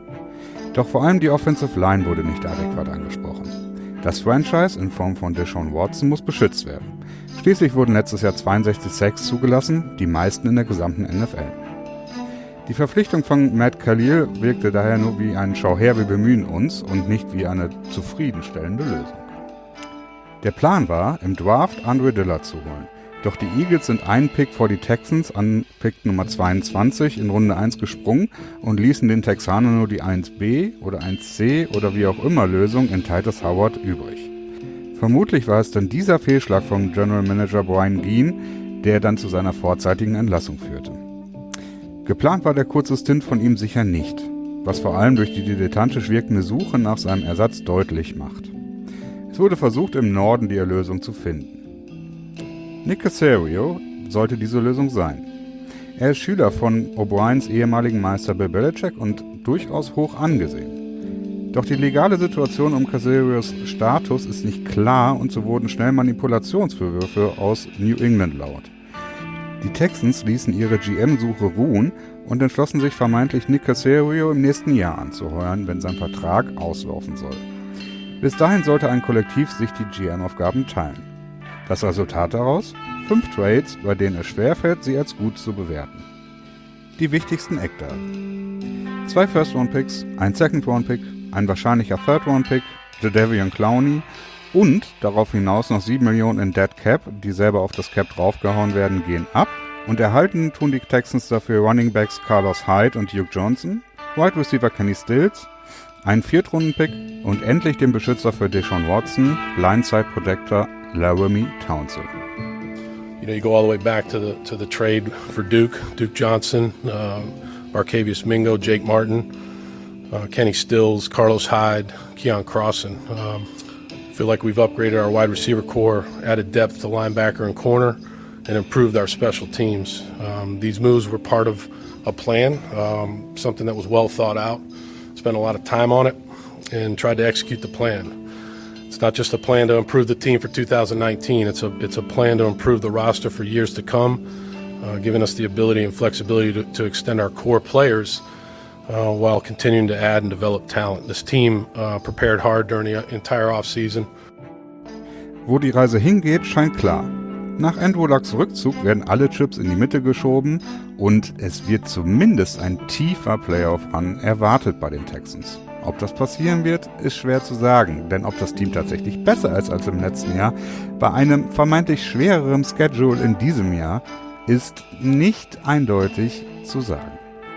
Doch vor allem die Offensive Line wurde nicht adäquat angesprochen. Das Franchise in Form von Deshaun Watson muss beschützt werden. Schließlich wurden letztes Jahr zweiundsechzig Sacks zugelassen, die meisten in der gesamten N F L. Die Verpflichtung von Matt Khalil wirkte daher nur wie ein Schau her, wir bemühen uns und nicht wie eine zufriedenstellende Lösung. Der Plan war, im Draft Andre Dillard zu holen. Doch die Eagles sind einen Pick vor die Texans an Pick Nummer zweiundzwanzig in Runde eins gesprungen und ließen den Texanern nur die eins B oder eins C oder wie auch immer Lösung in Titus Howard übrig. Vermutlich war es dann dieser Fehlschlag von General Manager Brian Geen, der dann zu seiner vorzeitigen Entlassung führte. Geplant war der kurze Stint von ihm sicher nicht, was vor allem durch die dilettantisch wirkende Suche nach seinem Ersatz deutlich macht. Es wurde versucht, im Norden die Erlösung zu finden. Nick Caserio sollte diese Lösung sein. Er ist Schüler von O'Briens ehemaligen Meister Bill Belichick und durchaus hoch angesehen. Doch die legale Situation um Caserios Status ist nicht klar und so wurden schnell Manipulationsvorwürfe aus New England laut. Die Texans ließen ihre G M-Suche ruhen und entschlossen sich vermeintlich Nick Caserio im nächsten Jahr anzuheuern, wenn sein Vertrag auslaufen soll. Bis dahin sollte ein Kollektiv sich die G M-Aufgaben teilen. Das Resultat daraus? Fünf Trades, bei denen es schwerfällt, sie als gut zu bewerten. Die wichtigsten Eckdaten. Zwei First-Round-Picks, ein Second-Round-Pick, ein wahrscheinlicher Third-Round-Pick, Jadeveon Clowney und darüber hinaus noch sieben Millionen in Dead Cap, die selber auf das Cap draufgehauen werden, gehen ab. Und erhalten tun die Texans dafür Running Backs Carlos Hyde und Duke Johnson, Wide Receiver Kenny Stills, einen Viertrunden-Pick und endlich den Beschützer für Deshaun Watson, Blindside Protector Laramie Townsend. You know, you go all the way back to the to the trade for Duke, Duke Johnson, uh, Barkevius Mingo, Jake Martin, uh, Kenny Stills, Carlos Hyde, Keon Crossan. Um, feel like we've upgraded our wide receiver core, added depth to linebacker and corner, and improved our special teams. Um, these moves were part of a plan, um, something that was well thought out. Spent a lot of time on it and tried to execute the plan. It's not just a plan to improve the team for two thousand nineteen. It's a it's a plan to improve the roster for years to come, uh, giving us the ability and flexibility to, to extend our core players uh, while continuing to add and develop talent. This team uh, prepared hard during the entire offseason. Wo die Reise hingeht, scheint klar. Nach Andrew Lucks Rückzug werden alle Chips in die Mitte geschoben und es wird zumindest ein tiefer Playoff-Run erwartet bei den Texans. Ob das passieren wird, ist schwer zu sagen, denn ob das Team tatsächlich besser ist als im letzten Jahr, bei einem vermeintlich schwereren Schedule in diesem Jahr, ist nicht eindeutig zu sagen.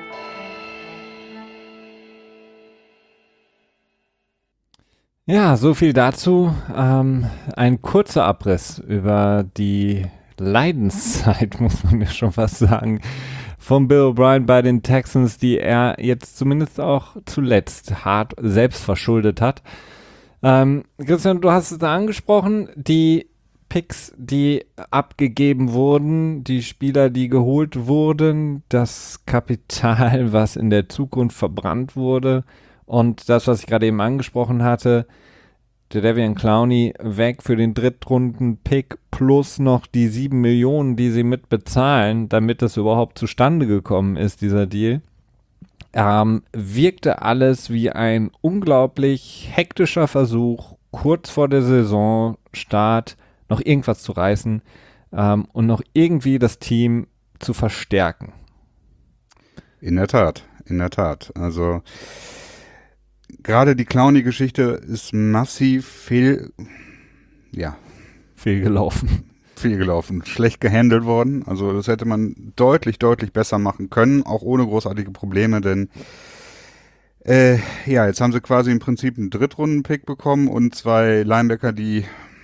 Ja, so viel dazu. Ähm, ein kurzer Abriss über die Leidenszeit, muss man ja schon fast sagen, von Bill O'Brien bei den Texans, die er jetzt zumindest auch zuletzt hart selbst verschuldet hat. Ähm, Christian, du hast es da angesprochen, die Picks, die abgegeben wurden, die Spieler, die geholt wurden, das Kapital, was in der Zukunft verbrannt wurde und das, was ich gerade eben angesprochen hatte, Jadeveon Clowney weg für den Drittrunden-Pick plus noch die sieben Millionen, die sie mit bezahlen, damit das überhaupt zustande gekommen ist, dieser Deal, ähm, wirkte alles wie ein unglaublich hektischer Versuch, kurz vor der Saisonstart noch irgendwas zu reißen ähm, und noch irgendwie das Team zu verstärken. In der Tat, in der Tat. Also gerade die Clowney-Geschichte ist massiv fehl, ja, fehlgelaufen. Fehlgelaufen, schlecht gehandelt worden. Also das hätte man deutlich, deutlich besser machen können, auch ohne großartige Probleme, denn äh, ja, jetzt haben sie quasi im Prinzip einen Drittrunden-Pick bekommen und zwei Linebacker, die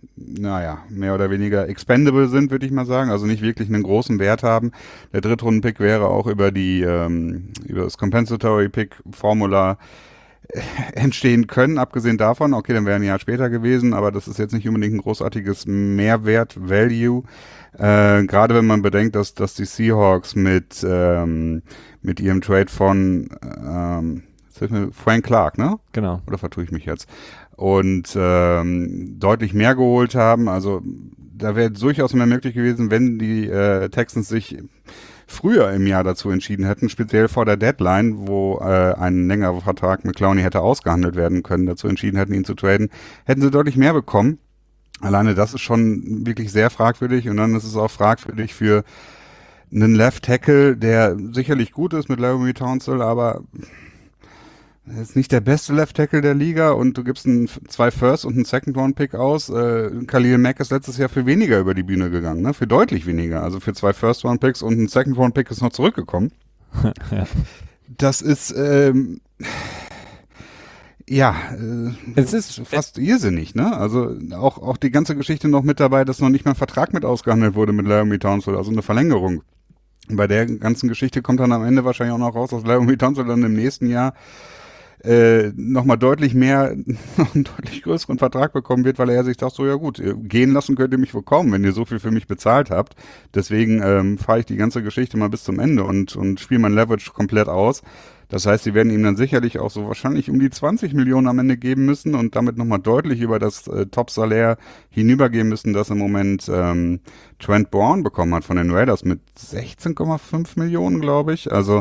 naja, mehr oder weniger expendable sind, würde ich mal sagen, also nicht wirklich einen großen Wert haben. Der Drittrunden-Pick wäre auch über die ähm, über das Compensatory-Pick-Formula entstehen können, abgesehen davon, okay, dann wäre ein Jahr später gewesen, aber das ist jetzt nicht unbedingt ein großartiges Mehrwert-Value, äh, gerade wenn man bedenkt, dass, dass die Seahawks mit, ähm, mit ihrem Trade von ähm, Frank Clark, ne? Genau. Oder vertue ich mich jetzt? Und ähm, deutlich mehr geholt haben, also da wäre durchaus mehr möglich gewesen, wenn die äh, Texans sich früher im Jahr dazu entschieden hätten, speziell vor der Deadline, wo äh, ein längerer Vertrag mit Clowney hätte ausgehandelt werden können, dazu entschieden hätten, ihn zu traden, hätten sie deutlich mehr bekommen. Alleine das ist schon wirklich sehr fragwürdig und dann ist es auch fragwürdig für einen Left Tackle, der sicherlich gut ist mit Laramie Townsend, aber er ist nicht der beste Left Tackle der Liga und du gibst einen, zwei First und einen Second Round Pick aus. Äh, Khalil Mack ist letztes Jahr für weniger über die Bühne gegangen, ne? Für deutlich weniger. Also für zwei First Round Picks und ein Second Round Pick ist noch zurückgekommen. Ja. Das ist ähm, ja äh, es ist fast irrsinnig, ne? Also auch auch die ganze Geschichte noch mit dabei, dass noch nicht mal ein Vertrag mit ausgehandelt wurde mit Laramie Townsend, also eine Verlängerung. Bei der ganzen Geschichte kommt dann am Ende wahrscheinlich auch noch raus, dass Laramie Townsend dann im nächsten Jahr äh, nochmal deutlich mehr, noch einen deutlich größeren Vertrag bekommen wird, weil er sich sagt, so ja gut, gehen lassen könnt ihr mich wohl kaum, wenn ihr so viel für mich bezahlt habt. Deswegen ähm, fahre ich die ganze Geschichte mal bis zum Ende und, und spiele mein Leverage komplett aus. Das heißt, sie werden ihm dann sicherlich auch so wahrscheinlich um die zwanzig Millionen am Ende geben müssen und damit nochmal deutlich über das äh, Top-Salär hinübergehen müssen, das im Moment ähm, Trent Bourne bekommen hat von den Raiders mit sechzehn Komma fünf Millionen, glaube ich. Also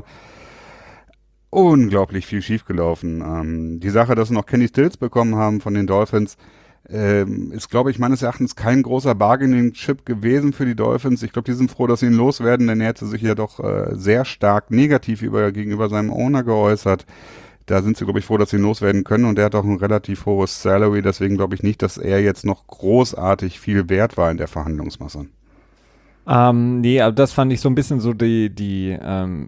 unglaublich viel schiefgelaufen. Ähm, die Sache, dass sie noch Kenny Stills bekommen haben von den Dolphins, ähm, ist, glaube ich, meines Erachtens kein großer Bargaining-Chip gewesen für die Dolphins. Ich glaube, die sind froh, dass sie ihn loswerden, denn er hätte sich ja doch äh, sehr stark negativ über, gegenüber seinem Owner geäußert. Da sind sie, glaube ich, froh, dass sie ihn loswerden können und der hat auch ein relativ hohes Salary, deswegen glaube ich nicht, dass er jetzt noch großartig viel wert war in der Verhandlungsmasse. Ähm, nee, aber das fand ich so ein bisschen so die, die ähm,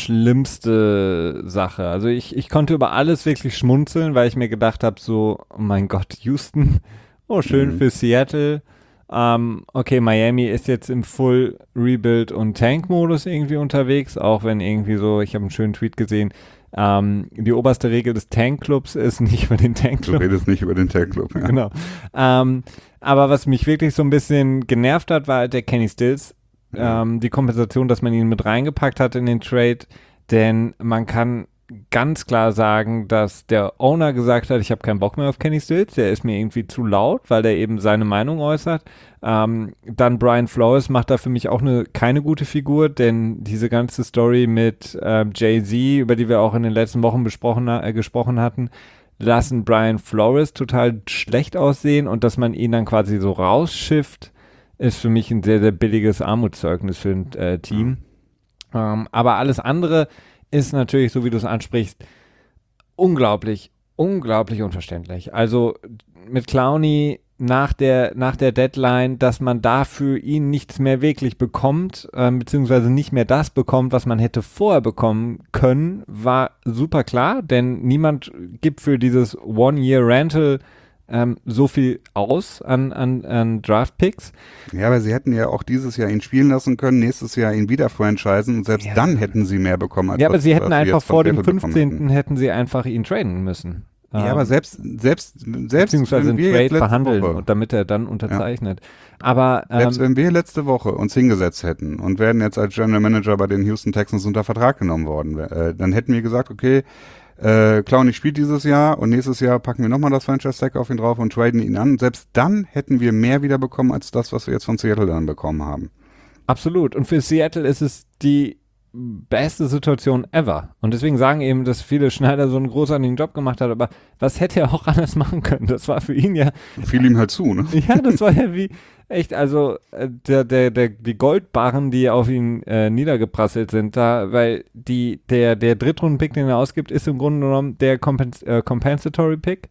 schlimmste Sache. Also ich, ich konnte über alles wirklich schmunzeln, weil ich mir gedacht habe, so, oh mein Gott, Houston, oh schön mhm. für Seattle. Ähm, okay, Miami ist jetzt im Full Rebuild und Tank-Modus irgendwie unterwegs, auch wenn irgendwie so, ich habe einen schönen Tweet gesehen, ähm, die oberste Regel des Tank-Clubs ist nicht über den Tank-Club. Du redest nicht über den Tank-Club, ja. Genau. Ähm, aber was mich wirklich so ein bisschen genervt hat, war halt der Kenny Stills. Ähm, die Kompensation, dass man ihn mit reingepackt hat in den Trade, denn man kann ganz klar sagen, dass der Owner gesagt hat, ich habe keinen Bock mehr auf Kenny Stills, der ist mir irgendwie zu laut, weil der eben seine Meinung äußert. Ähm, dann Brian Flores macht da für mich auch eine, keine gute Figur, denn diese ganze Story mit äh, Jay-Z, über die wir auch in den letzten Wochen besprochen, äh, gesprochen hatten, lassen Brian Flores total schlecht aussehen und dass man ihn dann quasi so rausschifft, ist für mich ein sehr, sehr billiges Armutszeugnis für ein äh, Team. Ähm, aber alles andere ist natürlich, so wie du es ansprichst, unglaublich, unglaublich unverständlich. Also mit Clowney nach der, nach der Deadline, dass man dafür ihn nichts mehr wirklich bekommt, äh, beziehungsweise nicht mehr das bekommt, was man hätte vorher bekommen können, war super klar, denn niemand gibt für dieses One-Year-Rental Ähm, so viel aus an, an, an Draft-Picks. Ja, aber sie hätten ja auch dieses Jahr ihn spielen lassen können, nächstes Jahr ihn wieder franchisen und selbst ja. dann hätten sie mehr bekommen. Als ja, aber was, sie hätten einfach vor dem fünfzehnten hätten. hätten sie einfach ihn traden müssen. Ja, ähm, aber selbst, selbst, selbst beziehungsweise einen Trade verhandeln, Woche, und damit er dann unterzeichnet. Ja. Aber ähm, selbst wenn wir letzte Woche uns hingesetzt hätten und wären jetzt als General Manager bei den Houston Texans unter Vertrag genommen worden, äh, dann hätten wir gesagt, okay, Äh, Clowney spielt dieses Jahr und nächstes Jahr packen wir nochmal das Franchise-Tag auf ihn drauf und traden ihn an. Selbst dann hätten wir mehr wieder bekommen als das, was wir jetzt von Seattle dann bekommen haben. Absolut. Und für Seattle ist es die beste Situation ever. Und deswegen sagen eben, dass viele Schneider so einen großartigen Job gemacht hat, aber was hätte er auch anders machen können? Das war für ihn ja... Fiel ihm halt zu, ne? Ja, das war ja wie... Echt, also äh, der, der, der, die Goldbarren, die auf ihn äh, niedergeprasselt sind, da, weil die, der, der Drittrunden-Pick, den er ausgibt, ist im Grunde genommen der Compens- äh, Compensatory-Pick.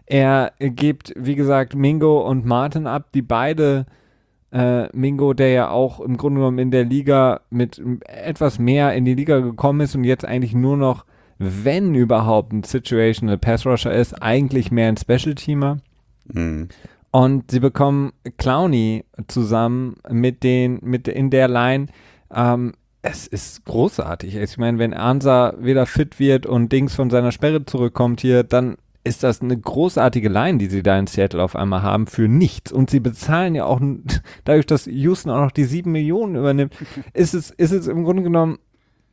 Er äh, gibt, wie gesagt, Mingo und Martin ab, die beide, äh, Mingo, der ja auch im Grunde genommen in der Liga mit etwas mehr in die Liga gekommen ist und jetzt eigentlich nur noch, wenn überhaupt, ein Situational Pass-Rusher ist, eigentlich mehr ein Special-Teamer. Mhm. Und sie bekommen Clowney zusammen mit den, mit in der Line. Ähm, es ist großartig. Ich meine, wenn Ansah wieder fit wird und Dings von seiner Sperre zurückkommt hier, dann ist das eine großartige Line, die sie da in Seattle auf einmal haben, für nichts. Und sie bezahlen ja auch, dadurch, dass Houston auch noch die sieben Millionen übernimmt, ist es, ist es im Grunde genommen,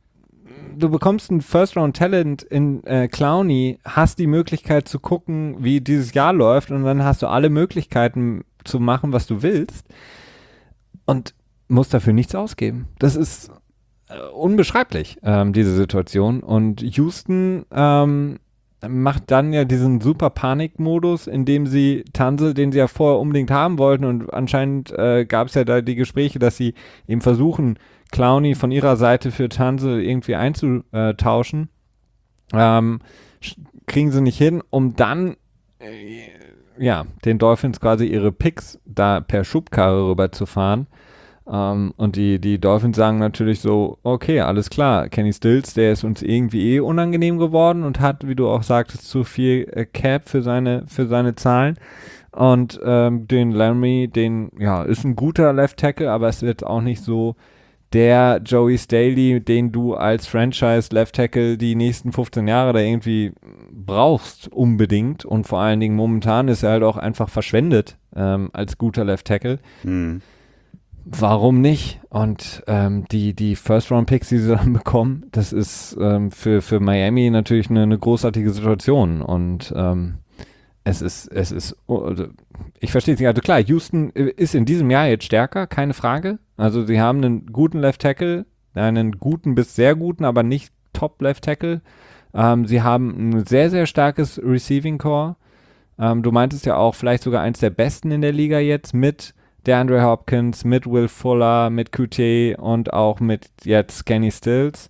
du bekommst ein First-Round-Talent in äh, Clowney, hast die Möglichkeit zu gucken, wie dieses Jahr läuft, und dann hast du alle Möglichkeiten zu machen, was du willst, und musst dafür nichts ausgeben. Das ist äh, unbeschreiblich, ähm, diese Situation. Und Houston ähm, macht dann ja diesen super Panik-Modus, in dem sie Tunsil, den sie ja vorher unbedingt haben wollten, und anscheinend äh, gab es ja da die Gespräche, dass sie eben versuchen, Clowney von ihrer Seite für Tunsil irgendwie einzutauschen, ähm, kriegen sie nicht hin, um dann äh, ja, den Dolphins quasi ihre Picks da per Schubkarre rüberzufahren. Um, und die, die Dolphins sagen natürlich so, okay, alles klar, Kenny Stills, der ist uns irgendwie eh unangenehm geworden und hat, wie du auch sagtest, zu viel äh, Cap für seine, für seine Zahlen. Und ähm, den Laramie, den, ja, ist ein guter Left Tackle, aber es wird auch nicht so der Joey Staley, den du als Franchise Left Tackle die nächsten fünfzehn Jahre da irgendwie brauchst, unbedingt. Und vor allen Dingen momentan ist er halt auch einfach verschwendet ähm, als guter Left Tackle. Mhm. Warum nicht? Und ähm, die, die First-Round-Picks, die sie dann bekommen, das ist ähm, für, für Miami natürlich eine, eine großartige Situation. Und ähm, es ist, es ist, also ich verstehe es nicht. Also klar, Houston ist in diesem Jahr jetzt stärker, keine Frage. Also sie haben einen guten Left-Tackle, einen guten bis sehr guten, aber nicht Top-Left-Tackle. Ähm, sie haben ein sehr, sehr starkes Receiving-Core. Ähm, du meintest ja auch vielleicht sogar eins der besten in der Liga jetzt mit DeAndre Hopkins, mit Will Fuller, mit Q T und auch mit jetzt Kenny Stills.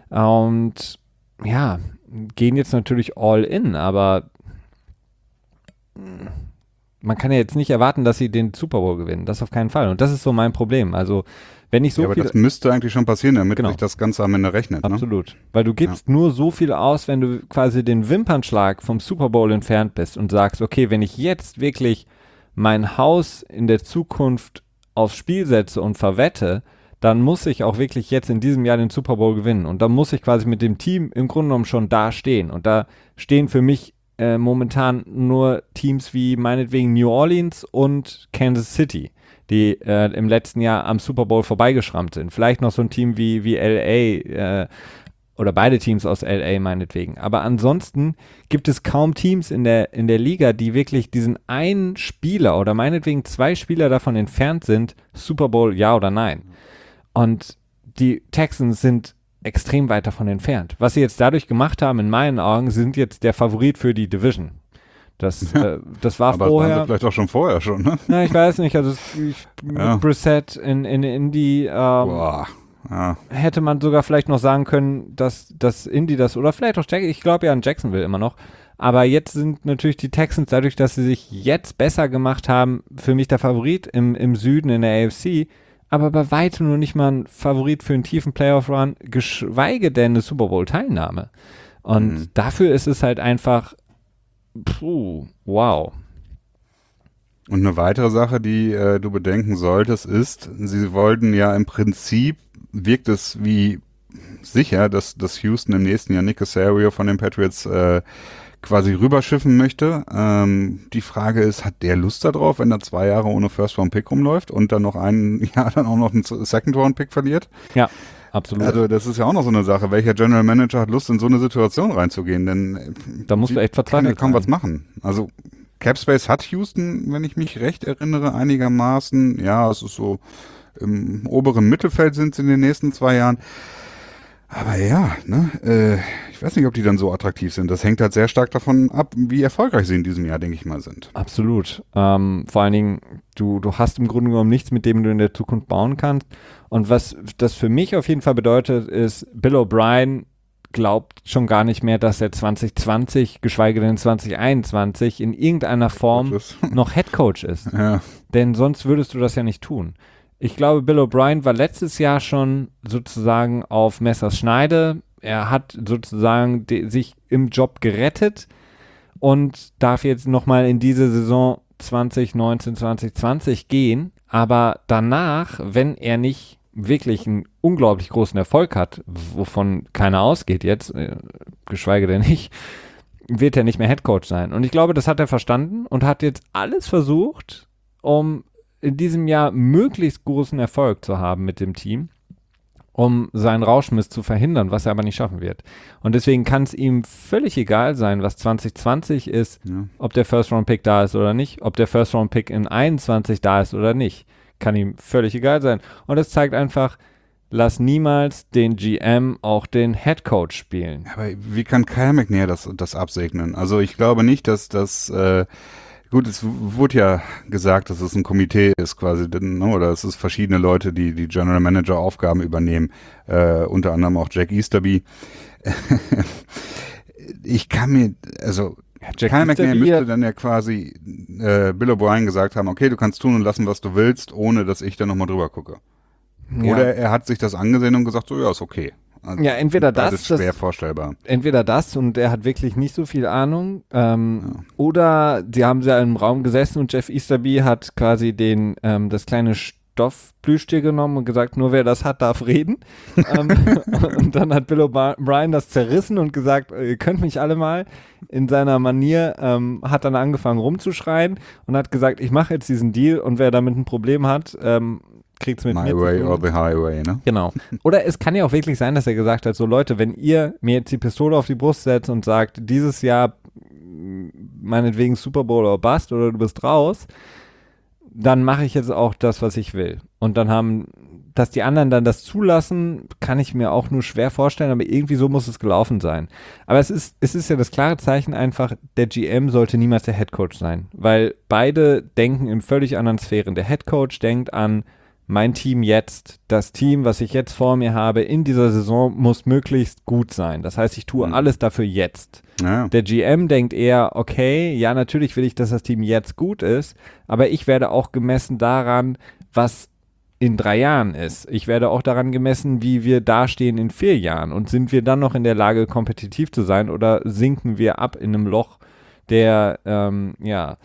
Und ja, gehen jetzt natürlich all in, aber man kann ja jetzt nicht erwarten, dass sie den Super Bowl gewinnen. Das auf keinen Fall. Und das ist so mein Problem. Also, wenn ich so ja, aber viel... das müsste eigentlich schon passieren, damit Genau. sich das Ganze am Ende rechnet. Absolut. Ne? Weil du gibst ja. nur so viel aus, wenn du quasi den Wimpernschlag vom Super Bowl entfernt bist und sagst, okay, wenn ich jetzt wirklich mein Haus in der Zukunft aufs Spiel setze und verwette, dann muss ich auch wirklich jetzt in diesem Jahr den Super Bowl gewinnen. Und dann muss ich quasi mit dem Team im Grunde genommen schon da stehen. Und da stehen für mich äh, momentan nur Teams wie meinetwegen New Orleans und Kansas City, die äh, im letzten Jahr am Super Bowl vorbeigeschrammt sind. Vielleicht noch so ein Team wie, wie L A, äh, oder beide Teams aus L A meinetwegen. Aber ansonsten gibt es kaum Teams in der, in der Liga, die wirklich diesen einen Spieler oder meinetwegen zwei Spieler davon entfernt sind, Super Bowl ja oder nein. Und die Texans sind extrem weit davon entfernt. Was sie jetzt dadurch gemacht haben, in meinen Augen, sind jetzt der Favorit für die Division. Das, ja. äh, das war aber vorher. Aber das vielleicht auch schon vorher schon, ne? Ja, ich weiß nicht. Also ich, ja. mit Brissett in, in Indy ähm, Boah. Ja. hätte man sogar vielleicht noch sagen können, dass, dass Indy das, oder vielleicht auch Jack, ich glaube ja an Jacksonville immer noch, aber jetzt sind natürlich die Texans, dadurch, dass sie sich jetzt besser gemacht haben, für mich der Favorit im, im Süden in der A F C, aber bei weitem nur nicht mal ein Favorit für einen tiefen Playoff-Run, geschweige denn eine Super Bowl-Teilnahme. Und mhm. dafür ist es halt einfach, puh, wow. Und eine weitere Sache, die äh, du bedenken solltest, ist, sie wollten ja im Prinzip, wirkt es wie sicher, dass, dass Houston im nächsten Jahr Nick Caserio von den Patriots äh, quasi rüberschiffen möchte. Ähm, die Frage ist, hat der Lust darauf, wenn er zwei Jahre ohne First-Round-Pick rumläuft und dann noch ein Jahr dann auch noch einen Second-Round-Pick verliert? Ja, absolut. Also das ist ja auch noch so eine Sache. Welcher General Manager hat Lust, in so eine Situation reinzugehen? Denn da musst du echt verzweifelt kann ja kaum sein. was machen. Also Capspace hat Houston, wenn ich mich recht erinnere, einigermaßen. Ja, es ist so, im oberen Mittelfeld sind sie in den nächsten zwei Jahren. Aber ja, ne, äh, ich weiß nicht, ob die dann so attraktiv sind. Das hängt halt sehr stark davon ab, wie erfolgreich sie in diesem Jahr, denke ich mal, sind. Absolut. Ähm, vor allen Dingen, du, du hast im Grunde genommen nichts, mit dem du in der Zukunft bauen kannst. Und was das für mich auf jeden Fall bedeutet, ist, Bill O'Brien glaubt schon gar nicht mehr, dass er zwanzig zwanzig, geschweige denn zwanzig einundzwanzig, in irgendeiner Form noch Headcoach ist. Ja. Denn sonst würdest du das ja nicht tun. Ich glaube, Bill O'Brien war letztes Jahr schon sozusagen auf Messers Schneide. Er hat sozusagen de- sich im Job gerettet und darf jetzt nochmal in diese Saison zwanzig neunzehn, zwanzig zwanzig gehen, aber danach, wenn er nicht wirklich einen unglaublich großen Erfolg hat, wovon keiner ausgeht jetzt, äh, geschweige denn ich, wird er nicht mehr Headcoach sein. Und ich glaube, das hat er verstanden und hat jetzt alles versucht, um in diesem Jahr möglichst großen Erfolg zu haben mit dem Team, um seinen Rauschmiss zu verhindern, was er aber nicht schaffen wird. Und deswegen kann es ihm völlig egal sein, was zwanzig zwanzig ist, ja. ob der First-Round-Pick da ist oder nicht, ob der First-Round-Pick in einundzwanzig da ist oder nicht. Kann ihm völlig egal sein. Und es zeigt einfach, lass niemals den G M auch den Headcoach spielen. Aber wie kann Kyle McNair das, das absegnen? Also ich glaube nicht, dass das äh gut, es wurde ja gesagt, dass es ein Komitee ist quasi, oder es ist verschiedene Leute, die die General Manager Aufgaben übernehmen, äh, unter anderem auch Jack Easterby. Ich kann mir, also ja, Kyle McNair müsste dann ja quasi äh, Bill O'Brien gesagt haben, okay, du kannst tun und lassen, was du willst, ohne dass ich da nochmal drüber gucke. Ja. Oder er hat sich das angesehen und gesagt, so ja, ist okay. Also, ja, entweder das, das ist schwer das, vorstellbar. Entweder das und er hat wirklich nicht so viel Ahnung, ähm, ja. oder sie haben ja im Raum gesessen und Jeff Easterby hat quasi den ähm, das kleine Stoffplüschtier genommen und gesagt, nur wer das hat, darf reden. ähm, und dann hat Bill O'Brien das zerrissen und gesagt, ihr könnt mich alle mal. In seiner Manier ähm, hat dann angefangen rumzuschreien und hat gesagt, ich mache jetzt diesen Deal und wer damit ein Problem hat, ähm, kriegt's mit My mir way zu tun. or the highway, ne? Genau. Oder es kann ja auch wirklich sein, dass er gesagt hat, so Leute, wenn ihr mir jetzt die Pistole auf die Brust setzt und sagt, dieses Jahr meinetwegen Super Bowl oder Bust oder du bist raus, dann mache ich jetzt auch das, was ich will. Und dann haben, dass die anderen dann das zulassen, kann ich mir auch nur schwer vorstellen, aber irgendwie so muss es gelaufen sein. Aber es ist, es ist ja das klare Zeichen einfach, der G M sollte niemals der Headcoach sein, weil beide denken in völlig anderen Sphären. Der Headcoach denkt an mein Team jetzt, das Team, was ich jetzt vor mir habe, in dieser Saison muss möglichst gut sein. Das heißt, ich tue mhm. alles dafür jetzt. Ja. Der G M denkt eher, okay, ja, natürlich will ich, dass das Team jetzt gut ist, aber ich werde auch gemessen daran, was in drei Jahren ist. Ich werde auch daran gemessen, wie wir dastehen in vier Jahren. Und sind wir dann noch in der Lage, kompetitiv zu sein oder sinken wir ab in einem Loch der, ähm, ja,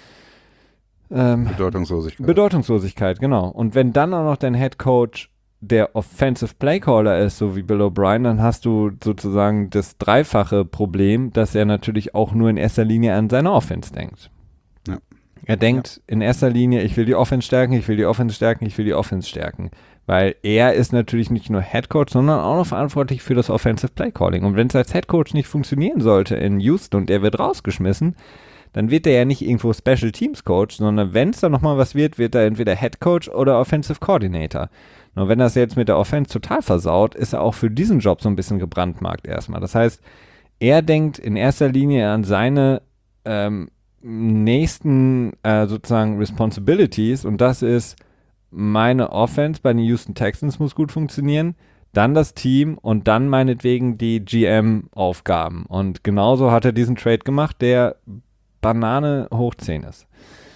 Ähm, Bedeutungslosigkeit. Bedeutungslosigkeit, genau. Und wenn dann auch noch dein Head Coach der Offensive Playcaller ist, so wie Bill O'Brien, dann hast du sozusagen das dreifache Problem, dass er natürlich auch nur in erster Linie an seine Offense denkt. Ja. Er denkt ja. in erster Linie, ich will die Offense stärken, ich will die Offense stärken, ich will die Offense stärken. Weil er ist natürlich nicht nur Head Coach, sondern auch noch verantwortlich für das Offensive Playcalling. Und wenn es als Head Coach nicht funktionieren sollte in Houston und er wird rausgeschmissen, dann wird er ja nicht irgendwo Special Teams Coach, sondern wenn es da nochmal was wird, wird er entweder Head Coach oder Offensive Coordinator. Nur wenn das jetzt mit der Offense total versaut, ist er auch für diesen Job so ein bisschen gebrandmarkt erstmal. Das heißt, er denkt in erster Linie an seine ähm, nächsten äh, sozusagen Responsibilities und das ist, meine Offense bei den Houston Texans muss gut funktionieren, dann das Team und dann meinetwegen die G M-Aufgaben. Und genauso hat er diesen Trade gemacht, der Banane hoch zehn ist.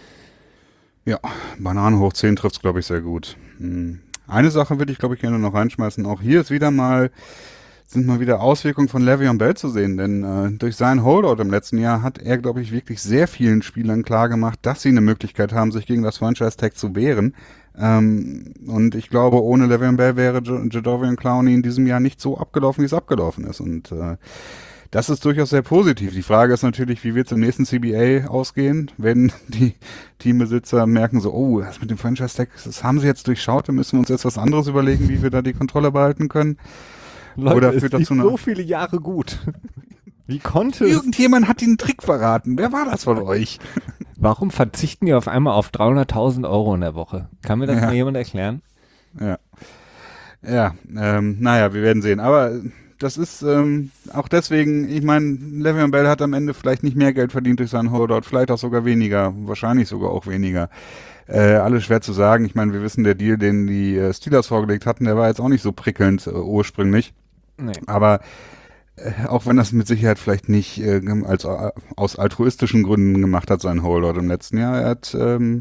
Ja, Banane hoch zehn trifft es, glaube ich, sehr gut. Hm. Eine Sache würde ich, glaube ich, gerne noch reinschmeißen. Auch hier ist wieder mal, sind mal wieder Auswirkungen von Le'Veon Bell zu sehen, denn äh, durch seinen Holdout im letzten Jahr hat er, glaube ich, wirklich sehr vielen Spielern klargemacht, dass sie eine Möglichkeit haben, sich gegen das Franchise-Tag zu wehren. Ähm, und ich glaube, ohne Le'Veon Bell wäre J- Jadeveon Clowney in diesem Jahr nicht so abgelaufen, wie es abgelaufen ist. Und äh, das ist durchaus sehr positiv. Die Frage ist natürlich, wie wird es im nächsten C B A ausgehen, wenn die Teambesitzer merken so, oh, das mit dem Franchise-Tag, das haben sie jetzt durchschaut, dann müssen wir uns jetzt was anderes überlegen, wie wir da die Kontrolle behalten können. Leute, Oder es führt lief dazu eine so viele Jahre gut. Wie konnte es? Irgendjemand hat den Trick verraten. Wer war das von euch? Warum verzichten die auf einmal auf dreihunderttausend Euro in der Woche? Kann mir das Ja. mal jemand erklären? Ja, ja ähm, naja, wir werden sehen. Aber das ist ähm, auch deswegen, ich meine, Le'Veon Bell hat am Ende vielleicht nicht mehr Geld verdient durch seinen Holdout, vielleicht auch sogar weniger, wahrscheinlich sogar auch weniger. Äh, alles schwer zu sagen. Ich meine, wir wissen, der Deal, den die äh, Steelers vorgelegt hatten, der war jetzt auch nicht so prickelnd äh, ursprünglich. Nee. Aber äh, auch wenn das mit Sicherheit vielleicht nicht äh, als, äh, aus altruistischen Gründen gemacht hat, seinen Holdout im letzten Jahr, er hat ähm,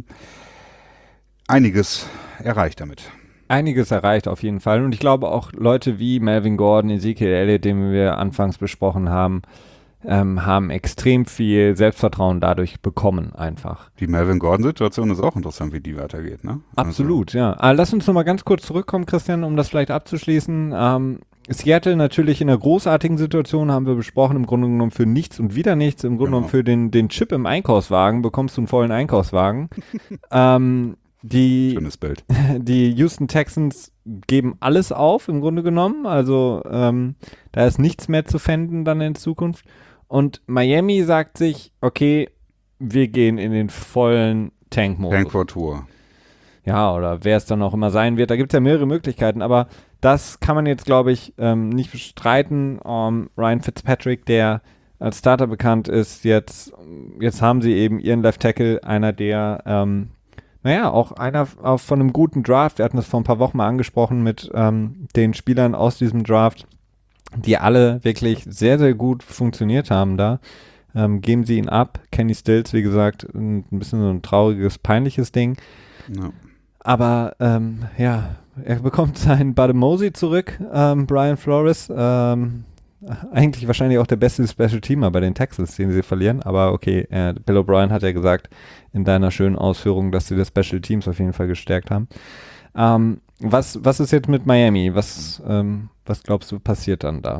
einiges erreicht damit. Einiges erreicht auf jeden Fall. Und ich glaube auch Leute wie Melvin Gordon, Ezekiel Elliott, den wir anfangs besprochen haben, ähm, haben extrem viel Selbstvertrauen dadurch bekommen einfach. Die Melvin Gordon-Situation ist auch interessant, wie die weitergeht, ne? Absolut, also. ja. Aber lass uns noch mal ganz kurz zurückkommen, Christian, um das vielleicht abzuschließen. Ähm, Seattle natürlich in einer großartigen Situation, haben wir besprochen, im Grunde genommen für nichts und wieder nichts. Im Grunde Genau. genommen für den, den Chip im Einkaufswagen bekommst du einen vollen Einkaufswagen. ähm, die, Schönes Bild. Die Houston Texans geben alles auf, im Grunde genommen. Also ähm, da ist nichts mehr zu fänden dann in Zukunft. Und Miami sagt sich, okay, wir gehen in den vollen Tank-Modus. Tank for Tour. Ja, oder wer es dann auch immer sein wird. Da gibt es ja mehrere Möglichkeiten, aber das kann man jetzt, glaube ich, ähm, nicht bestreiten. Um, Ryan Fitzpatrick, der als Starter bekannt ist, jetzt, jetzt haben sie eben ihren Left Tackle, einer der, ähm, naja, auch einer auf, von einem guten Draft. Wir hatten das vor ein paar Wochen mal angesprochen mit ähm, den Spielern aus diesem Draft, die alle wirklich sehr, sehr gut funktioniert haben da. Ähm, geben sie ihn ab. Kenny Stills, wie gesagt, ein, ein bisschen so ein trauriges, peinliches Ding. Ja. Aber ähm, ja, er bekommt seinen Bademosi zurück, ähm, Brian Flores. Ähm, eigentlich wahrscheinlich auch der beste Special-Teamer bei den Texans, den sie verlieren. Aber okay, äh, Bill O'Brien hat ja gesagt in deiner schönen Ausführung, dass sie das Special Teams auf jeden Fall gestärkt haben. Ähm, was, was ist jetzt mit Miami? Was, ähm, was glaubst du passiert dann da?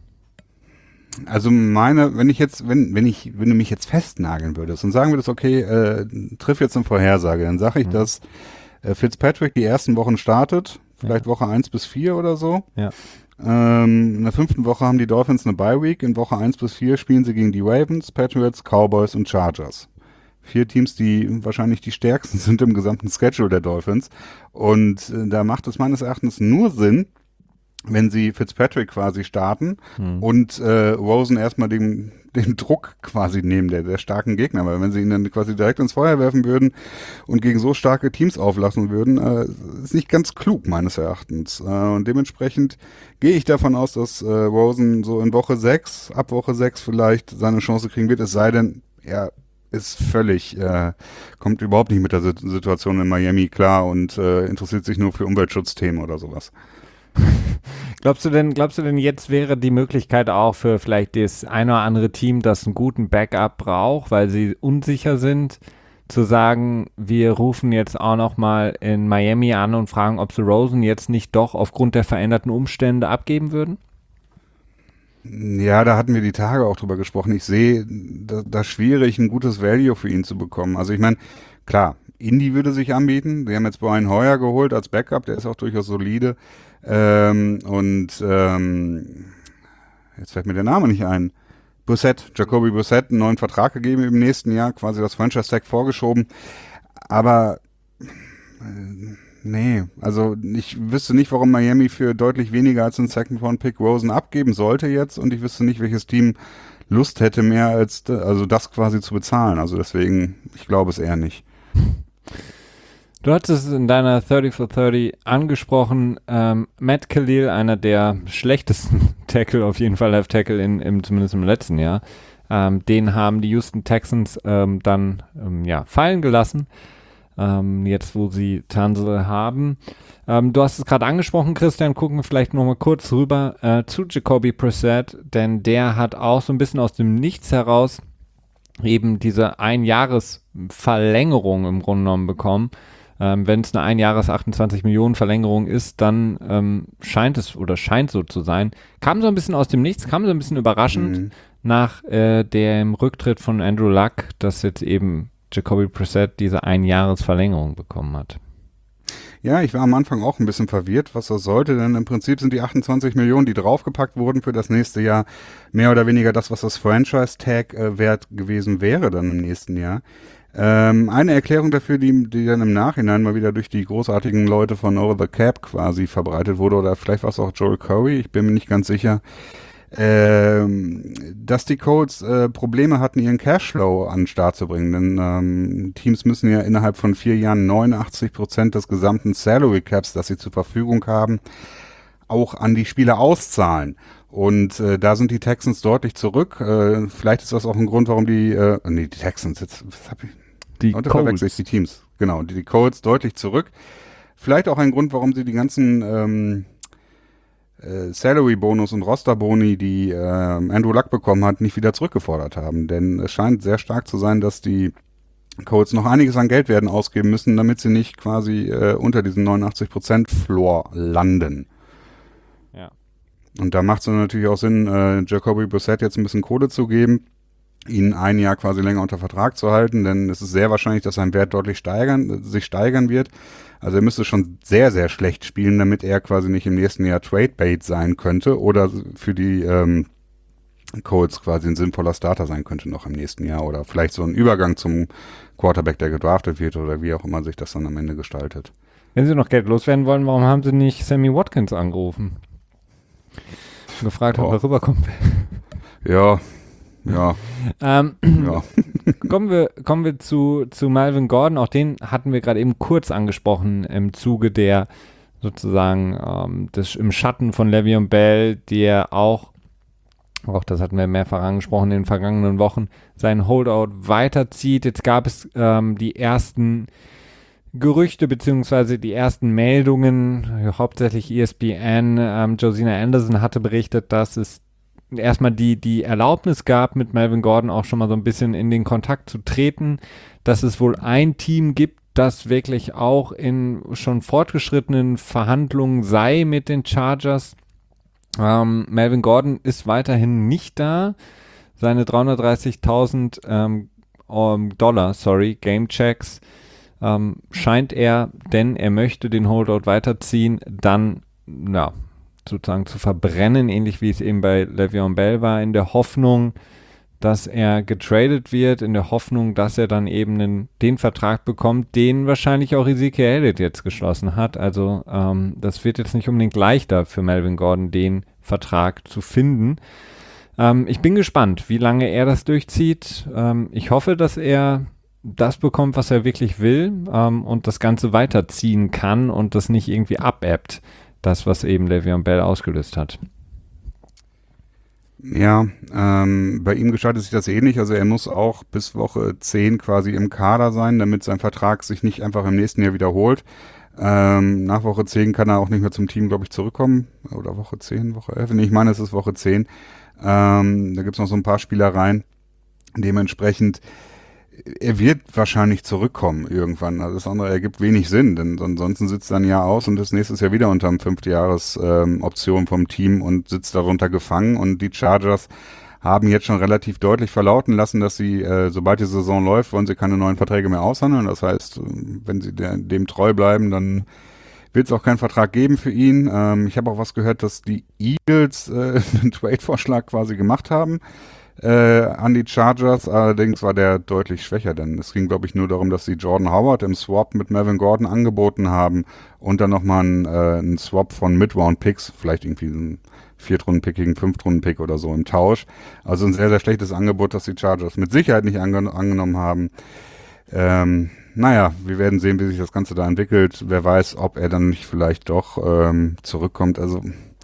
Also meine, wenn ich jetzt, wenn, wenn ich, wenn du mich jetzt festnageln würdest und sagen würdest, okay, äh, triff jetzt eine Vorhersage, dann sage ich, mhm. dass äh, Fitzpatrick die ersten Wochen startet, vielleicht ja. Woche eins bis vier oder so. Ja. Ähm, in der fünften Woche haben die Dolphins eine Bye-Week, in Woche eins bis vier spielen sie gegen die Ravens, Patriots, Cowboys und Chargers. Vier Teams, die wahrscheinlich die stärksten sind im gesamten Schedule der Dolphins. Und äh, da macht es meines Erachtens nur Sinn, wenn sie Fitzpatrick quasi starten hm. und äh, Rosen erstmal den, den Druck quasi nehmen, der, der starken Gegner. Weil wenn sie ihn dann quasi direkt ins Feuer werfen würden und gegen so starke Teams auflassen würden, äh, ist nicht ganz klug meines Erachtens. Äh, und dementsprechend gehe ich davon aus, dass äh, Rosen so in Woche sechs, ab Woche sechs vielleicht seine Chance kriegen wird, es sei denn, er ist völlig, äh, kommt überhaupt nicht mit der Situation in Miami klar und äh, interessiert sich nur für Umweltschutzthemen oder sowas. Glaubst du denn, glaubst du denn, jetzt wäre die Möglichkeit auch für vielleicht das ein oder andere Team, das einen guten Backup braucht, weil sie unsicher sind, zu sagen, wir rufen jetzt auch noch mal in Miami an und fragen, ob sie Rosen jetzt nicht doch aufgrund der veränderten Umstände abgeben würden? Ja, da hatten wir die Tage auch drüber gesprochen. Ich sehe da, da schwierig, ein gutes Value für ihn zu bekommen. Also ich meine, klar, Indy würde sich anbieten. Wir haben jetzt Brian Hoyer geholt als Backup, der ist auch durchaus solide. Ähm, und ähm, jetzt fällt mir der Name nicht ein. Brissett, Jacoby Brissett, einen neuen Vertrag gegeben im nächsten Jahr, quasi das Franchise-Tag vorgeschoben. Aber äh, nee, also ich wüsste nicht, warum Miami für deutlich weniger als einen Second-Round-Pick Rosen abgeben sollte jetzt, und ich wüsste nicht, welches Team Lust hätte, mehr als also das quasi zu bezahlen. Also deswegen, ich glaube es eher nicht. Du hattest es in deiner thirty for thirty angesprochen, ähm, Matt Khalil, einer der schlechtesten Tackle, auf jeden Fall Left Tackle, in, im, zumindest im letzten Jahr, ähm, den haben die Houston Texans ähm, dann ähm, ja, fallen gelassen, ähm, jetzt wo sie Tunsil haben. Ähm, du hast es gerade angesprochen, Christian, gucken wir vielleicht nochmal kurz rüber äh, zu Jacoby Brissett, denn der hat auch so ein bisschen aus dem Nichts heraus eben diese Einjahresverlängerung im Grunde genommen bekommen. Ähm, wenn es eine Einjahres achtundzwanzig Millionen Verlängerung ist, dann ähm, scheint es oder scheint so zu sein. Kam so ein bisschen aus dem Nichts, kam so ein bisschen überraschend mhm. nach äh, dem Rücktritt von Andrew Luck, dass jetzt eben Jacoby Brissett diese Einjahresverlängerung bekommen hat. Ja, ich war am Anfang auch ein bisschen verwirrt, was das sollte, denn im Prinzip sind die achtundzwanzig Millionen, die draufgepackt wurden für das nächste Jahr, mehr oder weniger das, was das Franchise-Tag äh, wert gewesen wäre dann im nächsten Jahr. Ähm, eine Erklärung dafür, die, die dann im Nachhinein mal wieder durch die großartigen Leute von Over the Cap quasi verbreitet wurde, oder vielleicht war es auch Joel Corey, ich bin mir nicht ganz sicher, ähm, dass die Colts äh, Probleme hatten, ihren Cashflow an den Start zu bringen, denn ähm, Teams müssen ja innerhalb von vier Jahren neunundachtzig Prozent des gesamten Salary Caps, das sie zur Verfügung haben, auch an die Spieler auszahlen. Und äh, da sind die Texans deutlich zurück. Äh, vielleicht ist das auch ein Grund, warum die, äh, nee, die Texans, jetzt, was hab ich? Die Heute verwechsel ich die Teams. Genau, die, die Colts deutlich zurück. Vielleicht auch ein Grund, warum sie die ganzen ähm, äh, Salary-Bonus und Roster-Boni, die äh, Andrew Luck bekommen hat, nicht wieder zurückgefordert haben. Denn es scheint sehr stark zu sein, dass die Colts noch einiges an Geld werden ausgeben müssen, damit sie nicht quasi äh, unter diesem neunundachtzig Prozent Floor landen. Ja. Und da macht es dann natürlich auch Sinn, äh, Jacoby Brissett jetzt ein bisschen Kohle zu geben, ihn ein Jahr quasi länger unter Vertrag zu halten, denn es ist sehr wahrscheinlich, dass sein Wert deutlich steigern, sich steigern wird. Also er müsste schon sehr, sehr schlecht spielen, damit er quasi nicht im nächsten Jahr Trade-Bait sein könnte oder für die ähm, Colts quasi ein sinnvoller Starter sein könnte noch im nächsten Jahr oder vielleicht so ein Übergang zum Quarterback, der gedraftet wird oder wie auch immer sich das dann am Ende gestaltet. Wenn sie noch Geld loswerden wollen, warum haben sie nicht Sammy Watkins angerufen? Und gefragt, ob Oh. er rüberkommt. Ja, ja, ähm, ja. kommen wir, kommen wir zu, zu Melvin Gordon. Auch den hatten wir gerade eben kurz angesprochen im Zuge der sozusagen ähm, des, im Schatten von Le'Veon Bell, der auch, auch das hatten wir mehrfach angesprochen in den vergangenen Wochen, seinen Holdout weiterzieht. Jetzt gab es ähm, die ersten Gerüchte beziehungsweise die ersten Meldungen, hauptsächlich E S P N. Ähm, Josina Anderson hatte berichtet, dass es erstmal die, die Erlaubnis gab, mit Melvin Gordon auch schon mal so ein bisschen in den Kontakt zu treten, dass es wohl ein Team gibt, das wirklich auch in schon fortgeschrittenen Verhandlungen sei mit den Chargers. Ähm, Melvin Gordon ist weiterhin nicht da. Seine dreihundertdreißigtausend ähm, um, Dollar, sorry, Gamechecks ähm, scheint er, denn er möchte den Holdout weiterziehen, dann, ja, sozusagen zu verbrennen, ähnlich wie es eben bei Le'Veon Bell war, in der Hoffnung, dass er getradet wird, in der Hoffnung, dass er dann eben den, den Vertrag bekommt, den wahrscheinlich auch Ezekiel Elliott jetzt geschlossen hat. Also ähm, das wird jetzt nicht unbedingt leichter für Melvin Gordon, den Vertrag zu finden. Ähm, ich bin gespannt, wie lange er das durchzieht. Ähm, ich hoffe, dass er das bekommt, was er wirklich will ähm, und das Ganze weiterziehen kann und das nicht irgendwie abebbt. Das, was eben Le'Veon Bell ausgelöst hat. Ja, ähm, bei ihm gestaltet sich das ähnlich. Also er muss auch bis Woche zehn quasi im Kader sein, damit sein Vertrag sich nicht einfach im nächsten Jahr wiederholt. Ähm, nach Woche zehn kann er auch nicht mehr zum Team, glaube ich, zurückkommen. Oder Woche zehn, Woche elf. Nee, ich meine, es ist Woche zehn. Ähm, da gibt es noch so ein paar Spielereien. Dementsprechend, er wird wahrscheinlich zurückkommen irgendwann. Also das andere ergibt wenig Sinn, denn ansonsten sitzt er ein Jahr aus und ist nächstes Jahr wieder unter dem Fünftjahres-Option ähm, vom Team und sitzt darunter gefangen. Und die Chargers haben jetzt schon relativ deutlich verlauten lassen, dass sie, äh, sobald die Saison läuft, wollen sie keine neuen Verträge mehr aushandeln. Das heißt, wenn sie der, dem treu bleiben, dann wird es auch keinen Vertrag geben für ihn. Ähm, ich habe auch was gehört, dass die Eagles äh, einen Trade-Vorschlag quasi gemacht haben Äh, an die Chargers, allerdings war der deutlich schwächer, denn es ging, glaube ich, nur darum, dass sie Jordan Howard im Swap mit Melvin Gordon angeboten haben und dann nochmal einen, äh, einen Swap von Mid-Round-Picks, vielleicht irgendwie einen Viertrunden-Pick gegen Fünftrunden-Pick oder so im Tausch. Also ein sehr, sehr schlechtes Angebot, das die Chargers mit Sicherheit nicht ange- angenommen haben. Ähm, naja, wir werden sehen, wie sich das Ganze da entwickelt. Wer weiß, ob er dann nicht vielleicht doch ähm, zurückkommt. Also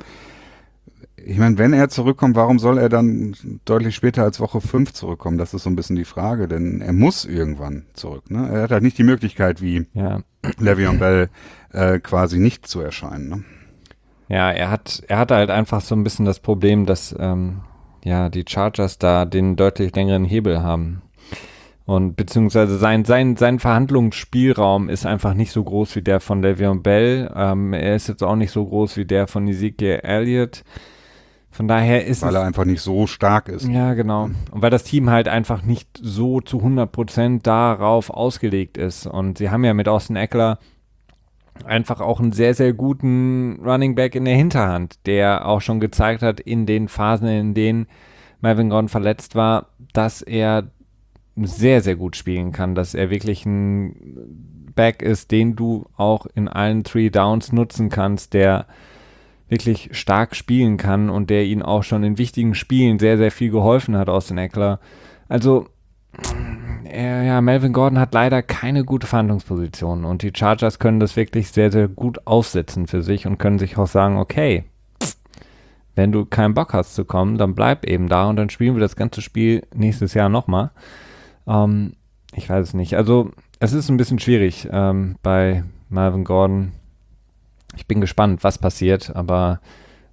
ich meine, wenn er zurückkommt, warum soll er dann deutlich später als Woche fünf zurückkommen? Das ist so ein bisschen die Frage, denn er muss irgendwann zurück. Ne? Er hat halt nicht die Möglichkeit, wie Ja. Le'Veon Bell äh, quasi nicht zu erscheinen. Ne? Ja, er hat, er hatte halt einfach so ein bisschen das Problem, dass ähm, ja die Chargers da den deutlich längeren Hebel haben. Und beziehungsweise sein, sein, sein Verhandlungsspielraum ist einfach nicht so groß wie der von Le'Veon Bell. Ähm, er ist jetzt auch nicht so groß wie der von Ezekiel Elliott. Von daher ist Weil es... er einfach nicht so stark ist. Ja, genau. Und weil das Team halt einfach nicht so zu hundert Prozent darauf ausgelegt ist. Und sie haben ja mit Austin Eckler einfach auch einen sehr, sehr guten Running Back in der Hinterhand, der auch schon gezeigt hat in den Phasen, in denen Melvin Gordon verletzt war, dass er sehr, sehr gut spielen kann, dass er wirklich ein Back ist, den du auch in allen Three Downs nutzen kannst, der wirklich stark spielen kann und der ihn auch schon in wichtigen Spielen sehr, sehr viel geholfen hat, Austin Eckler. Also, äh, ja, Melvin Gordon hat leider keine gute Verhandlungsposition und die Chargers können das wirklich sehr, sehr gut aufsetzen für sich und können sich auch sagen, okay, wenn du keinen Bock hast zu kommen, dann bleib eben da und dann spielen wir das ganze Spiel nächstes Jahr nochmal. Ähm, ich weiß es nicht. Also, es ist ein bisschen schwierig ähm, bei Melvin Gordon. Ich bin gespannt, was passiert, aber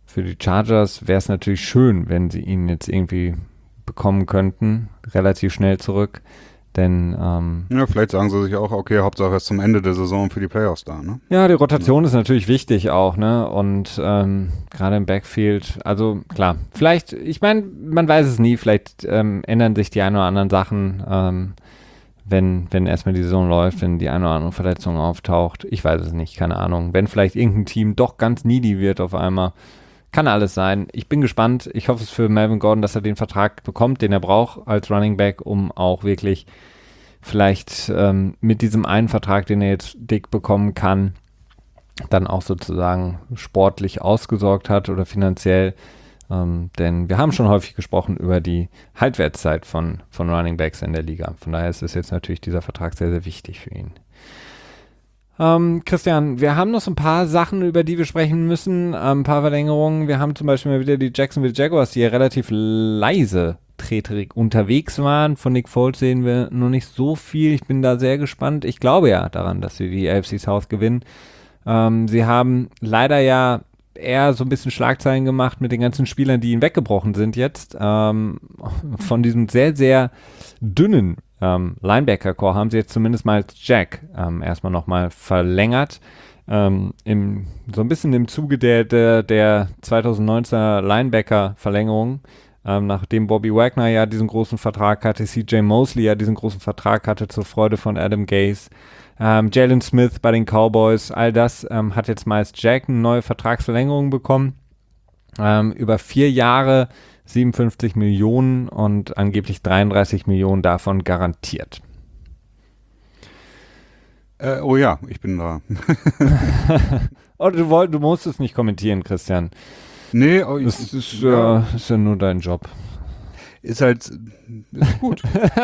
für die Chargers wäre es natürlich schön, wenn sie ihn jetzt irgendwie bekommen könnten, relativ schnell zurück. Denn ähm, ja, vielleicht sagen sie sich auch, okay, Hauptsache ist zum Ende der Saison für die Playoffs da, ne? Ja, die Rotation ja. ist natürlich wichtig auch, ne? Und ähm, gerade im Backfield, also klar, vielleicht, ich meine, man weiß es nie, vielleicht ähm, ändern sich die ein oder anderen Sachen, ähm, wenn, wenn erstmal die Saison läuft, wenn die eine oder andere Verletzung auftaucht. Ich weiß es nicht, keine Ahnung. Wenn vielleicht irgendein Team doch ganz needy wird auf einmal. Kann alles sein. Ich bin gespannt. Ich hoffe es für Melvin Gordon, dass er den Vertrag bekommt, den er braucht als Running Back, um auch wirklich vielleicht ähm, mit diesem einen Vertrag, den er jetzt dick bekommen kann, dann auch sozusagen sportlich ausgesorgt hat oder finanziell. Ähm, denn wir haben schon häufig gesprochen über die Halbwertszeit von, von Running Backs in der Liga. Von daher ist es jetzt natürlich dieser Vertrag sehr, sehr wichtig für ihn. Ähm, Christian, wir haben noch so ein paar Sachen, über die wir sprechen müssen, ein paar Verlängerungen. Wir haben zum Beispiel mal wieder die Jacksonville Jaguars, die ja relativ leise treterig unterwegs waren. Von Nick Foles sehen wir noch nicht so viel. Ich bin da sehr gespannt. Ich glaube ja daran, dass sie die A F C South gewinnen. Ähm, sie haben leider ja eher so ein bisschen Schlagzeilen gemacht mit den ganzen Spielern, die ihnen weggebrochen sind jetzt. Ähm, von diesem sehr, sehr dünnen Ähm, Linebacker-Core haben sie jetzt zumindest mal als Jack ähm, erstmal nochmal verlängert. Ähm, im, so ein bisschen im Zuge der, der, der zwanzig neunzehner Linebacker-Verlängerung, ähm, nachdem Bobby Wagner ja diesen großen Vertrag hatte, C J Mosley ja diesen großen Vertrag hatte, zur Freude von Adam Gase, ähm, Jalen Smith bei den Cowboys, all das ähm, hat jetzt mal als Jack eine neue Vertragsverlängerung bekommen. Ähm, über vier Jahre siebenundfünfzig Millionen und angeblich dreiunddreißig Millionen davon garantiert. Äh, oh ja, ich bin da. oh, du, wollt, du musst es nicht kommentieren, Christian. Nee, oh, das ist, ist, ja. Äh, ist ja nur dein Job. Ist halt ist gut.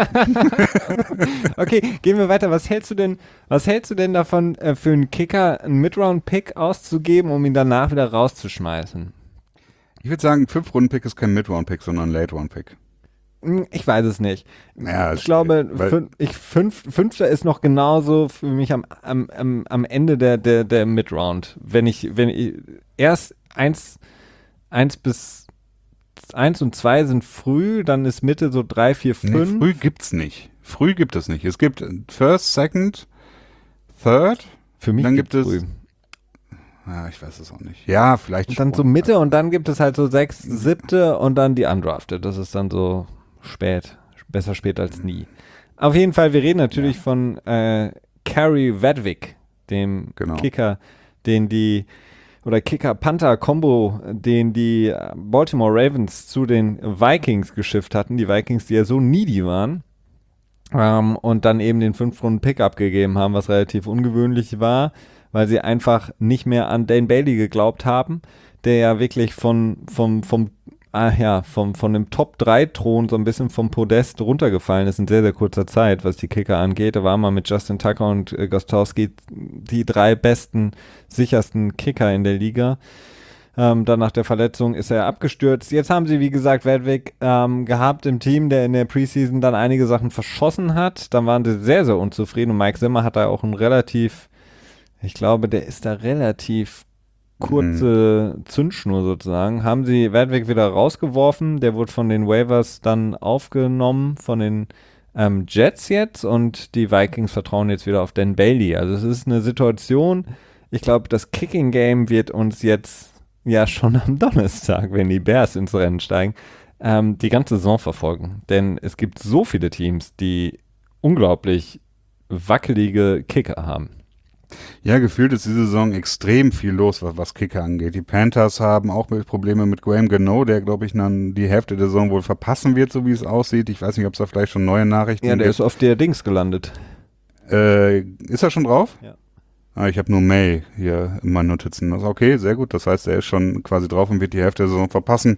Okay, gehen wir weiter. Was hältst du denn, was hältst du denn davon, äh, für einen Kicker einen Mid-Round-Pick auszugeben, um ihn danach wieder rauszuschmeißen? Ich würde sagen, Fünf-Runden-Pick ist kein Mid-Round-Pick, sondern ein Late-Round-Pick. Ich weiß es nicht. Ja, ich glaube, fün- ich, fünf, Fünfter ist noch genauso für mich am, am, am, am Ende der, der, der Mid-Round. Wenn ich, wenn ich erst eins, eins bis eins und zwei sind früh, dann ist Mitte so drei, vier, fünf. Nee, früh gibt's nicht. Früh gibt es nicht. Es gibt First, Second, Third. Für mich dann gibt es früh. Ja, ich weiß es auch nicht. Ja, vielleicht und dann schon. so Mitte und dann gibt es halt so sechs, siebte und dann die Undrafted. Das ist dann so spät. Besser spät als nie. Auf jeden Fall, wir reden natürlich ja. von äh, Carey Wedwick, dem genau. Kicker, den die, oder Kicker-Panther-Kombo, den die Baltimore Ravens zu den Vikings geschifft hatten. Die Vikings, die ja so needy waren. Ähm, und dann eben den Fünf-Runden-Pick abgegeben haben, was relativ ungewöhnlich war, weil sie einfach nicht mehr an Dane Bailey geglaubt haben, der ja wirklich von, vom, vom, ah ja, vom, von dem Top drei Thron so ein bisschen vom Podest runtergefallen ist in sehr, sehr kurzer Zeit, was die Kicker angeht. Da waren wir mit Justin Tucker und äh, Gostowski die drei besten, sichersten Kicker in der Liga. Ähm, dann nach der Verletzung ist er abgestürzt. Jetzt haben sie, wie gesagt, Wedwick ähm, gehabt im Team, der in der Preseason dann einige Sachen verschossen hat. Dann waren sie sehr, sehr unzufrieden und Mike Zimmer hat da auch ein relativ Ich glaube, der ist da relativ kurze mhm. Zündschnur sozusagen. Haben sie Wedwick wieder rausgeworfen. Der wurde von den Waivers dann aufgenommen, von den ähm, Jets jetzt. Und die Vikings vertrauen jetzt wieder auf Dan Bailey. Also es ist eine Situation, ich glaube, das Kicking-Game wird uns jetzt ja schon am Donnerstag, wenn die Bears ins Rennen steigen, ähm, die ganze Saison verfolgen. Denn es gibt so viele Teams, die unglaublich wackelige Kicker haben. Ja, gefühlt ist diese Saison extrem viel los, was, was Kicker angeht. Die Panthers haben auch Probleme mit Graham Gano, der, glaube ich, dann die Hälfte der Saison wohl verpassen wird, so wie es aussieht. Ich weiß nicht, ob es da vielleicht schon neue Nachrichten gibt. Ja, der gibt. Ist auf der Dings gelandet. Äh, ist er schon drauf? Ja. Ah, ich habe nur May hier in meinen Notizen. Also okay, sehr gut. Das heißt, er ist schon quasi drauf und wird die Hälfte der Saison verpassen.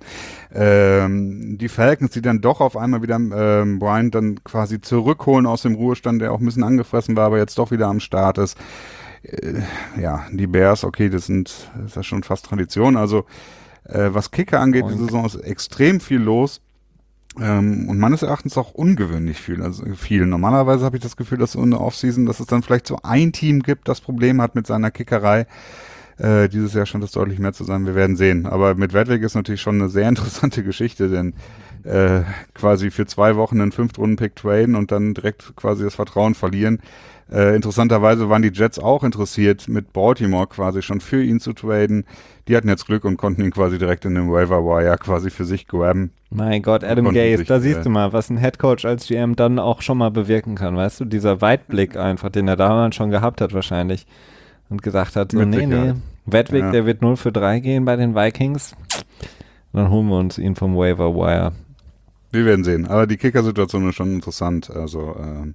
Ähm, die Falcons, die dann doch auf einmal wieder ähm, Bryant dann quasi zurückholen aus dem Ruhestand, der auch ein bisschen angefressen war, aber jetzt doch wieder am Start ist. Äh, ja, die Bears, okay, das sind das ist ja schon fast Tradition. Also äh, was Kicker angeht, die Saison ist extrem viel los. Ähm, und meines Erachtens auch ungewöhnlich viel. Also viel. Normalerweise habe ich das Gefühl, dass so in der Offseason, dass es dann vielleicht so ein Team gibt, das Probleme hat mit seiner Kickerei. Äh, dieses Jahr scheint es deutlich mehr zu sein. Wir werden sehen. Aber mit Wedwick ist natürlich schon eine sehr interessante Geschichte, denn äh, quasi für zwei Wochen einen Fünftrunden-Pick traden und dann direkt quasi das Vertrauen verlieren. Äh, interessanterweise waren die Jets auch interessiert, mit Baltimore quasi schon für ihn zu traden. Die hatten jetzt Glück und konnten ihn quasi direkt in den Waiver Wire quasi für sich grabben. Mein Gott, Adam Gase, da siehst du mal, was ein Headcoach als G M dann auch schon mal bewirken kann, weißt du? Dieser Weitblick einfach, den er damals schon gehabt hat wahrscheinlich und gesagt hat, so, nee, nee, Wedwick, ja. Der wird null für drei gehen bei den Vikings. Dann holen wir uns ihn vom Waiver Wire. Wir werden sehen, aber die Kicker-Situation ist schon interessant, also ähm,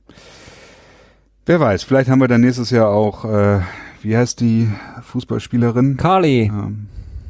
wer weiß, vielleicht haben wir dann nächstes Jahr auch, äh, wie heißt die Fußballspielerin? Carly. Ähm,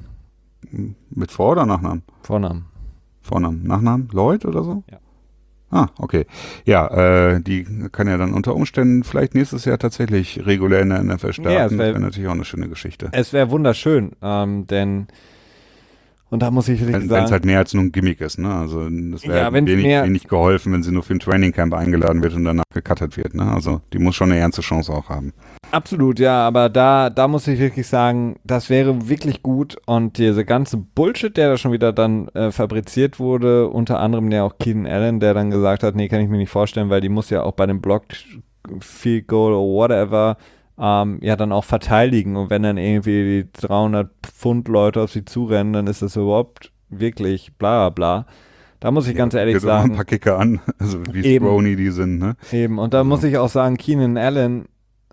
mit Vor- oder Nachnamen? Vornamen. Vornamen. Nachnamen? Lloyd oder so? Ja. Ah, okay. Ja, äh, die kann ja dann unter Umständen vielleicht nächstes Jahr tatsächlich regulär in der N F L starten. Ja, das wäre wär natürlich auch eine schöne Geschichte. Es wäre wunderschön, ähm, denn und da muss ich wirklich wenn, sagen... Wenn es halt mehr als nur ein Gimmick ist, ne? Also das wäre ja, wenig, wenig geholfen, wenn sie nur für ein Trainingcamp eingeladen wird und danach gecuttet wird, ne? Also die muss schon eine ernste Chance auch haben. Absolut, ja, aber da, da muss ich wirklich sagen, das wäre wirklich gut und diese ganze Bullshit, der da schon wieder dann äh, fabriziert wurde, unter anderem ja auch Keenan Allen, der dann gesagt hat, nee, kann ich mir nicht vorstellen, weil die muss ja auch bei dem Blocked Field Goal oder whatever ähm, ja dann auch verteidigen und wenn dann irgendwie die dreihundert Pfund Leute auf sie zurennen, dann ist das überhaupt wirklich bla bla bla. Da muss ich ja, ganz ehrlich sagen. Ein paar Kicker an, also wie Stroney die sind, ne? Eben, und da also. muss ich auch sagen, Keenan Allen,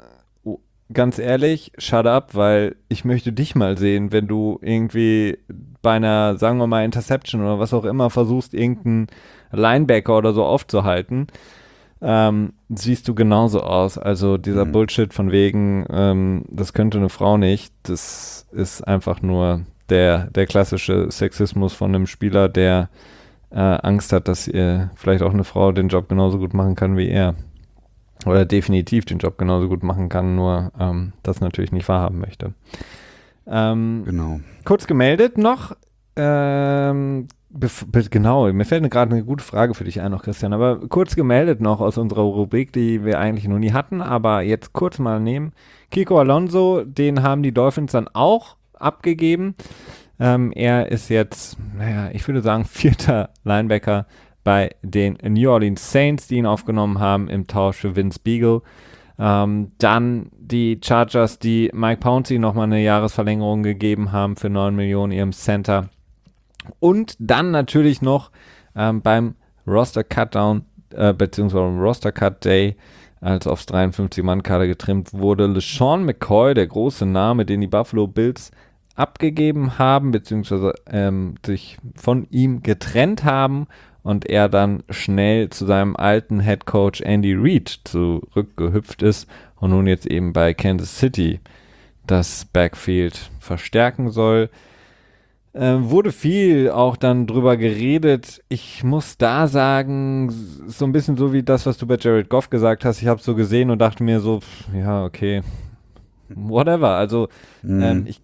ganz ehrlich, shut up, weil ich möchte dich mal sehen, wenn du irgendwie bei einer, sagen wir mal, Interception oder was auch immer versuchst, irgendeinen Linebacker oder so aufzuhalten, ähm, siehst du genauso aus. Also dieser mhm. Bullshit von wegen, ähm, das könnte eine Frau nicht, das ist einfach nur der, der klassische Sexismus von einem Spieler, der äh, Angst hat, dass ihr vielleicht auch eine Frau den Job genauso gut machen kann wie er. Oder definitiv den Job genauso gut machen kann, nur ähm, das natürlich nicht wahrhaben möchte. Ähm, genau. Kurz gemeldet noch, ähm, bef- genau, mir fällt gerade eine gute Frage für dich ein noch, Christian, aber kurz gemeldet noch aus unserer Rubrik, die wir eigentlich noch nie hatten, aber jetzt kurz mal nehmen. Kiko Alonso, den haben die Dolphins dann auch abgegeben. Ähm, er ist jetzt, naja, ich würde sagen, vierter Linebacker bei den New Orleans Saints, die ihn aufgenommen haben im Tausch für Vince Beagle. Ähm, dann die Chargers, die Mike Pouncey nochmal eine Jahresverlängerung gegeben haben für neun Millionen ihrem Center. Und dann natürlich noch ähm, beim Roster Cutdown, äh, beziehungsweise beim Roster Cut Day, als aufs dreiundfünfzig-Mann-Kader getrimmt wurde, LeSean McCoy, der große Name, den die Buffalo Bills abgegeben haben, beziehungsweise ähm, sich von ihm getrennt haben und er dann schnell zu seinem alten Headcoach Andy Reid zurückgehüpft ist und nun jetzt eben bei Kansas City das Backfield verstärken soll. Äh, wurde viel auch dann drüber geredet. Ich muss da sagen, so ein bisschen so wie das, was du bei Jared Goff gesagt hast. Ich habe es so gesehen und dachte mir so, pff, ja, okay, whatever. Also mhm. ähm, ich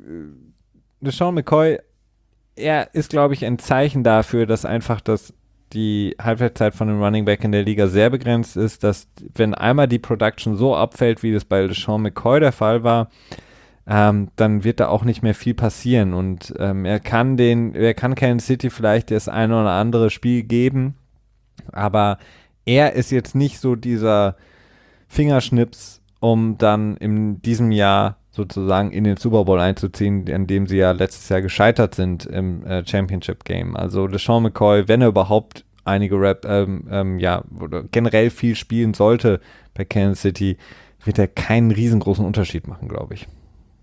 LeSean McCoy, er ist, glaube ich, ein Zeichen dafür, dass einfach das, die Halbwertszeit von einem Running Back in der Liga sehr begrenzt ist, dass wenn einmal die Production so abfällt, wie das bei LeSean McCoy der Fall war, ähm, dann wird da auch nicht mehr viel passieren und ähm, er kann den, er kann Kansas City vielleicht das eine oder andere Spiel geben, aber er ist jetzt nicht so dieser Fingerschnips, um dann in diesem Jahr sozusagen in den Super Bowl einzuziehen, an dem sie ja letztes Jahr gescheitert sind im äh, Championship Game. Also LeSean McCoy, wenn er überhaupt einige Rap, ähm, ähm, ja, oder generell viel spielen sollte bei Kansas City, wird er keinen riesengroßen Unterschied machen, glaube ich.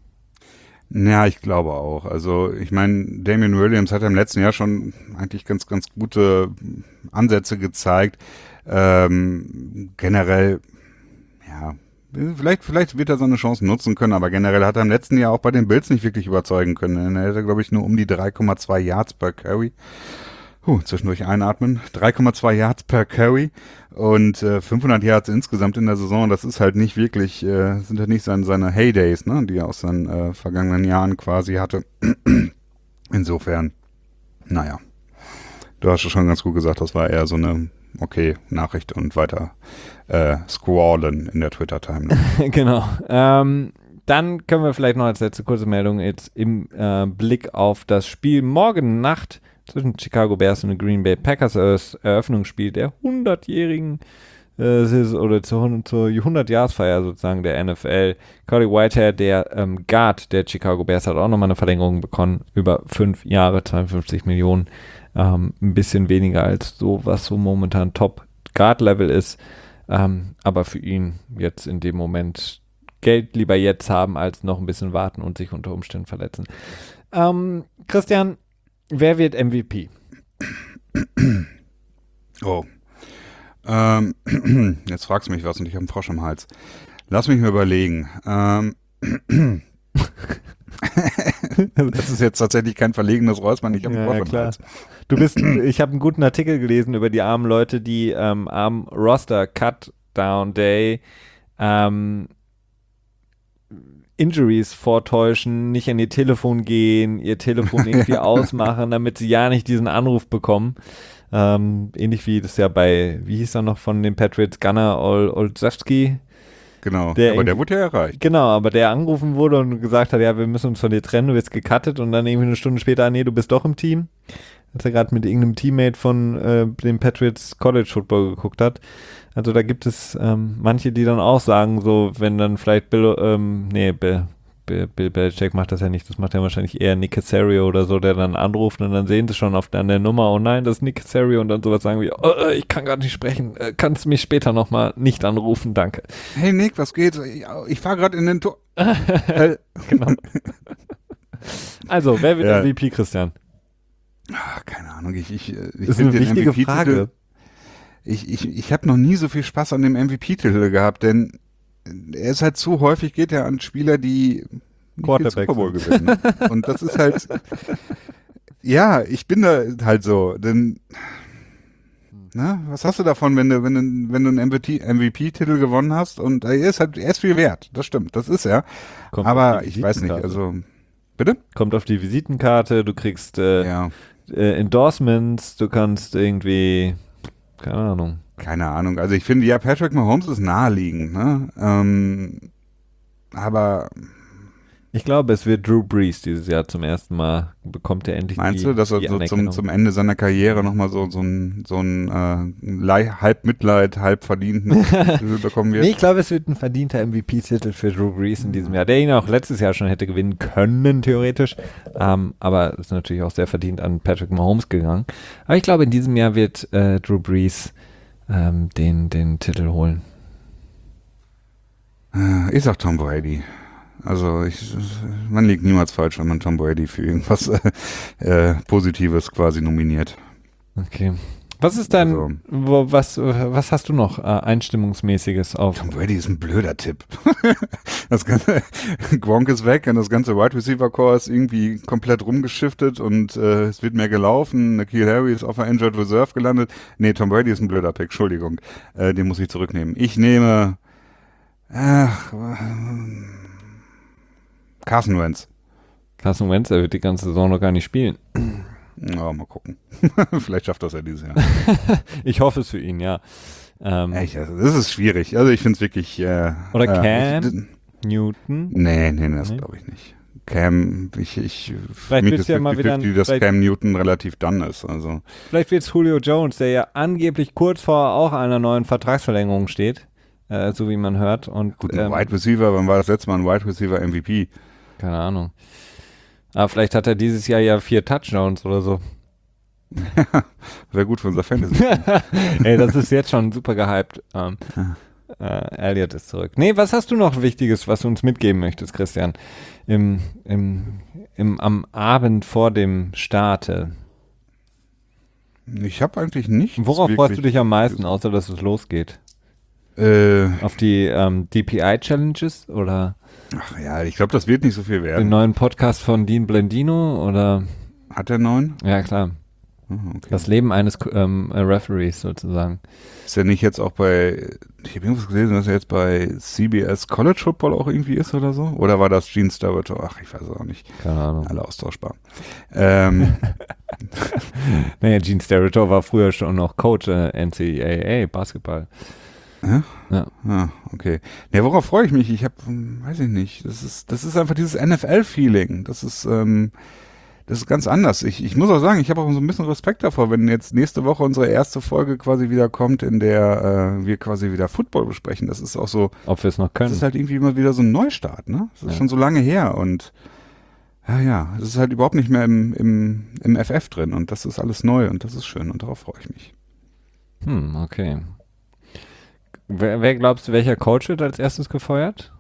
Ja, ich glaube auch. Also ich meine, Damian Williams hat im letzten Jahr schon eigentlich ganz, ganz gute Ansätze gezeigt. Ähm, generell, ja, Vielleicht, vielleicht wird er seine Chancen nutzen können, aber generell hat er im letzten Jahr auch bei den Bills nicht wirklich überzeugen können. Er hatte, glaube ich, nur um die drei Komma zwei Yards per Carry. Huh, zwischendurch einatmen. drei Komma zwei Yards per Carry und äh, fünfhundert Yards insgesamt in der Saison. Das ist halt nicht wirklich, äh, sind halt nicht seine, seine Heydays, ne, die er aus seinen äh, vergangenen Jahren quasi hatte. Insofern, naja, du hast schon ganz gut gesagt, das war eher so eine okay, Nachricht und weiter äh, scrollen in der Twitter-Timeline. Genau. Ähm, dann können wir vielleicht noch als letzte kurze Meldung jetzt im äh, Blick auf das Spiel morgen Nacht zwischen Chicago Bears und den Green Bay Packers, das Eröffnungsspiel der hundertjährigen äh, oder zur, zur hundert-Jahresfeier sozusagen der N F L. Cody Whitehair, der ähm, Guard der Chicago Bears, hat auch nochmal eine Verlängerung bekommen, über fünf Jahre, zweiundfünfzig Millionen, ähm, ein bisschen weniger als so, was so momentan Top-Guard-Level ist, ähm, aber für ihn jetzt in dem Moment Geld lieber jetzt haben, als noch ein bisschen warten und sich unter Umständen verletzen. Ähm, Christian, wer wird M V P? Oh. Ähm, jetzt fragst du mich was und ich habe einen Frosch im Hals. Lass mich mal überlegen. Ähm, das ist jetzt tatsächlich kein verlegenes Räuspern, ich habe einen Ja, Frosch im klar. Hals. Du bist, ich habe einen guten Artikel gelesen über die armen Leute, die ähm, am Roster Cut-Down Day ähm, Injuries vortäuschen, nicht an ihr Telefon gehen, ihr Telefon irgendwie ausmachen, damit sie ja nicht diesen Anruf bekommen. Ähm, ähnlich wie das ja bei, wie hieß er noch von den Patriots, Gunnar Ol- Olszewski. Genau, Der aber der irgendwie- wurde ja erreicht. Genau, aber der angerufen wurde und gesagt hat, ja, wir müssen uns von dir trennen, du wirst gecuttet und dann irgendwie eine Stunde später, ah, nee, du bist doch im Team. Als er gerade mit irgendeinem Teammate von äh, dem Patriots College Football geguckt hat. Also da gibt es ähm, manche, die dann auch sagen, so, wenn dann vielleicht Bill, ähm, nee, Bill, Bill, Bill Belichick macht das ja nicht, das macht ja wahrscheinlich eher Nick Caserio oder so, der dann anruft und dann sehen sie schon auf an der Nummer, oh nein, das ist Nick Caserio und dann sowas sagen wie, oh, ich kann gerade nicht sprechen, äh, kannst du mich später nochmal nicht anrufen, danke. Hey Nick, was geht? Ich, ich fahre gerade in den Tor. äh, Genau. Also, wer wird Ja. M V P, Christian? ah, keine Ahnung, ich, ich, ich Das ist find eine den wichtige M V P-Titel Frage. Ich, ich, ich habe noch nie so viel Spaß an dem M V P-Titel gehabt, denn er ist halt zu häufig, geht er an Spieler, die nicht den Quarterback Super Bowl gewinnen. Und das ist halt, ja, ich bin da halt so, denn, na, was hast du davon, wenn du, wenn du, wenn du einen M V P-Titel gewonnen hast und er ist halt, er ist viel wert, das stimmt, das ist er. Kommt auf Aber die ich weiß nicht, Visitenkarte. also, bitte? Kommt auf die Visitenkarte, du kriegst äh, Ja, äh, Endorsements, du kannst irgendwie, keine Ahnung. keine Ahnung. Also ich finde, ja, Patrick Mahomes ist naheliegend, ne? Ähm, aber Ich glaube, es wird Drew Brees dieses Jahr zum ersten Mal, bekommt er endlich meinst die, du, dass er die so zum, Anerkennung. zum Ende seiner Karriere nochmal so, so ein, so ein äh, Lei- halb Mitleid, halb verdienten Titel bekommen wird? Nee, ich glaube, es wird ein verdienter M V P-Titel für Drew Brees in diesem Jahr, der ihn auch letztes Jahr schon hätte gewinnen können, theoretisch. Ähm, aber ist natürlich auch sehr verdient an Patrick Mahomes gegangen. Aber ich glaube, in diesem Jahr wird äh, Drew Brees ähm, den, den Titel holen. Äh, Ich sag Tom Brady. Also ich, man liegt niemals falsch, wenn man Tom Brady für irgendwas äh, äh, Positives quasi nominiert. Okay. Was ist dein, Also- wo, was, was hast du noch äh, Einstimmungsmäßiges auf? Tom Brady ist ein blöder Tipp. Das ganze Gronk ist weg und das ganze Wide Receiver Core ist irgendwie komplett rumgeschiftet und äh, es wird mehr gelaufen. N'Keal Harry ist auf der Injured Reserve gelandet. Nee, Tom Brady ist ein blöder Pick, Entschuldigung. Äh, den muss ich zurücknehmen. Ich nehme ach, äh, Carson Wentz. Carson Wentz, er wird die ganze Saison noch gar nicht spielen. Ja, mal gucken. Vielleicht schafft das ja dieses Jahr. Ich hoffe es für ihn, ja. Ähm, Echt, also das ist schwierig. Also ich finde es wirklich... Äh, Oder äh, Cam ich, Newton. Nee, nee, nee, das Nee? glaube ich nicht. Cam, ich, ich, für Vielleicht mich willst ist du ja mal wieder fünfzig ein- dass vielleicht- Cam Newton relativ done ist. Also, Vielleicht wird es Julio Jones, der ja angeblich kurz vor auch einer neuen Vertragsverlängerung steht, äh, so wie man hört. Und gut, ein ähm, Wide Receiver, wann war das letzte Mal ein Wide Receiver M V P? keine Ahnung. Aber vielleicht hat er dieses Jahr ja vier Touchdowns oder so. Wäre gut für unser Fantasy. Ey, das ist jetzt schon super gehypt. Ähm, äh, Elliot ist zurück. Nee, was hast du noch Wichtiges, was du uns mitgeben möchtest, Christian? Im, im, im, am Abend vor dem Starte. Ich habe eigentlich nichts. Worauf wirklich, freust du dich am meisten, außer dass es losgeht? Äh, Auf die ähm, D P I-Challenges oder ach ja, ich glaube, das wird nicht so viel den werden. neuen Podcast von Dean Blendino oder Hat er neun? ja klar, Oh, okay. das Leben eines ähm, äh, Referees sozusagen. Ist er nicht jetzt auch bei, ich habe irgendwas gelesen, dass er jetzt bei C B S College Football auch irgendwie ist oder so? Oder war das Gene Steratore? Ach, ich weiß es auch nicht. Keine Ahnung. Alle austauschbar. Ähm, Naja, Gene Steratore war früher schon noch Coach äh, N C A A Basketball. Ja? Ja. Ah, okay. Ja, worauf freue ich mich? Ich habe, weiß ich nicht, das ist, das ist einfach dieses N F L-Feeling. Das ist, ähm, das ist ganz anders. Ich, ich muss auch sagen, ich habe auch so ein bisschen Respekt davor, wenn jetzt nächste Woche unsere erste Folge quasi wieder kommt, in der äh, wir quasi wieder Football besprechen. Das ist auch so, Ob wir es noch können. das ist halt irgendwie immer wieder so ein Neustart, ne? Das ist Ja. schon so lange her und ja, ja, es ist halt überhaupt nicht mehr im, im, im F F drin und das ist alles neu und das ist schön und darauf freue ich mich. Hm, okay. Wer, wer glaubst du, welcher Coach wird als erstes gefeuert?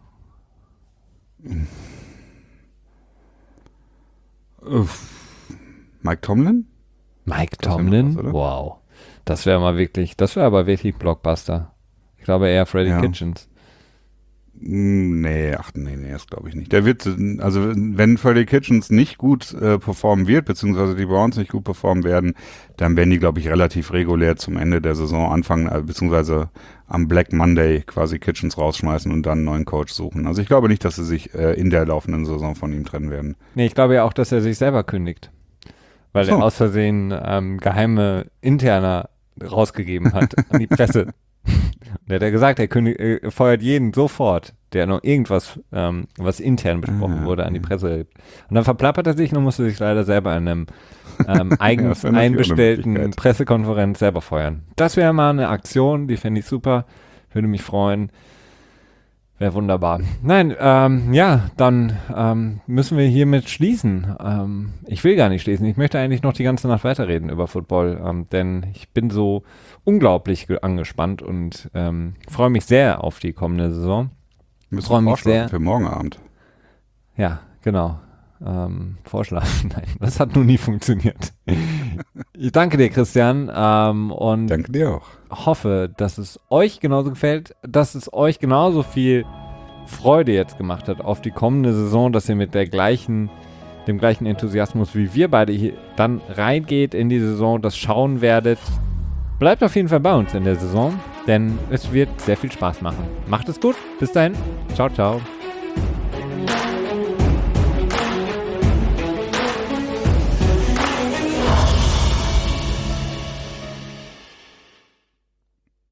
Uff. Mike Tomlin? Mike Das wär Tomlin? noch was, oder? Wow. Das wäre mal wirklich, das wäre aber wirklich Blockbuster. Ich glaube eher Freddie Ja. Kitchens. Mm, Nee, ach nee, nee, das glaube ich nicht. Der wird, also wenn Freddie Kitchens nicht gut äh, performen wird, beziehungsweise die Browns nicht gut performen werden, dann werden die, glaube ich, relativ regulär zum Ende der Saison anfangen, äh, beziehungsweise am Black Monday quasi Kitchens rausschmeißen und dann einen neuen Coach suchen. Also ich glaube nicht, dass sie sich äh, in der laufenden Saison von ihm trennen werden. Nee, ich glaube ja auch, dass er sich selber kündigt. Weil Ach so. er aus Versehen ähm, geheime Interner rausgegeben hat an die Presse. Der hat ja gesagt, er kündigt, äh, feuert jeden sofort, der noch irgendwas, ähm, was intern besprochen Ah, wurde, an die okay. Presse gibt. Und dann verplappert er sich und musste sich leider selber an einem ähm, eigen Ja, das wäre natürlich auch eine einbestellten Möglichkeit. Pressekonferenz selber feuern. Das wäre mal eine Aktion, die fände ich super, würde mich freuen. Wäre wunderbar. Nein, ähm, ja, dann ähm, müssen wir hiermit schließen. Ähm, ich will gar nicht schließen. Ich möchte eigentlich noch die ganze Nacht weiterreden über Football, ähm, denn ich bin so unglaublich ge- angespannt und ähm, freue mich sehr auf die kommende Saison. Müssen Freu wir mich vorschlagen sehr. für morgen Abend. Ja, genau. Ähm, vorschlagen. Nein, das hat nun nie funktioniert. Ich danke dir, Christian, ähm, und Danke dir auch. hoffe, dass es euch genauso gefällt, dass es euch genauso viel Freude jetzt gemacht hat auf die kommende Saison, dass ihr mit der gleichen, dem gleichen Enthusiasmus wie wir beide hier dann reingeht in die Saison, das schauen werdet. Bleibt auf jeden Fall bei uns in der Saison, denn es wird sehr viel Spaß machen. Macht es gut. Bis dahin. Ciao, ciao.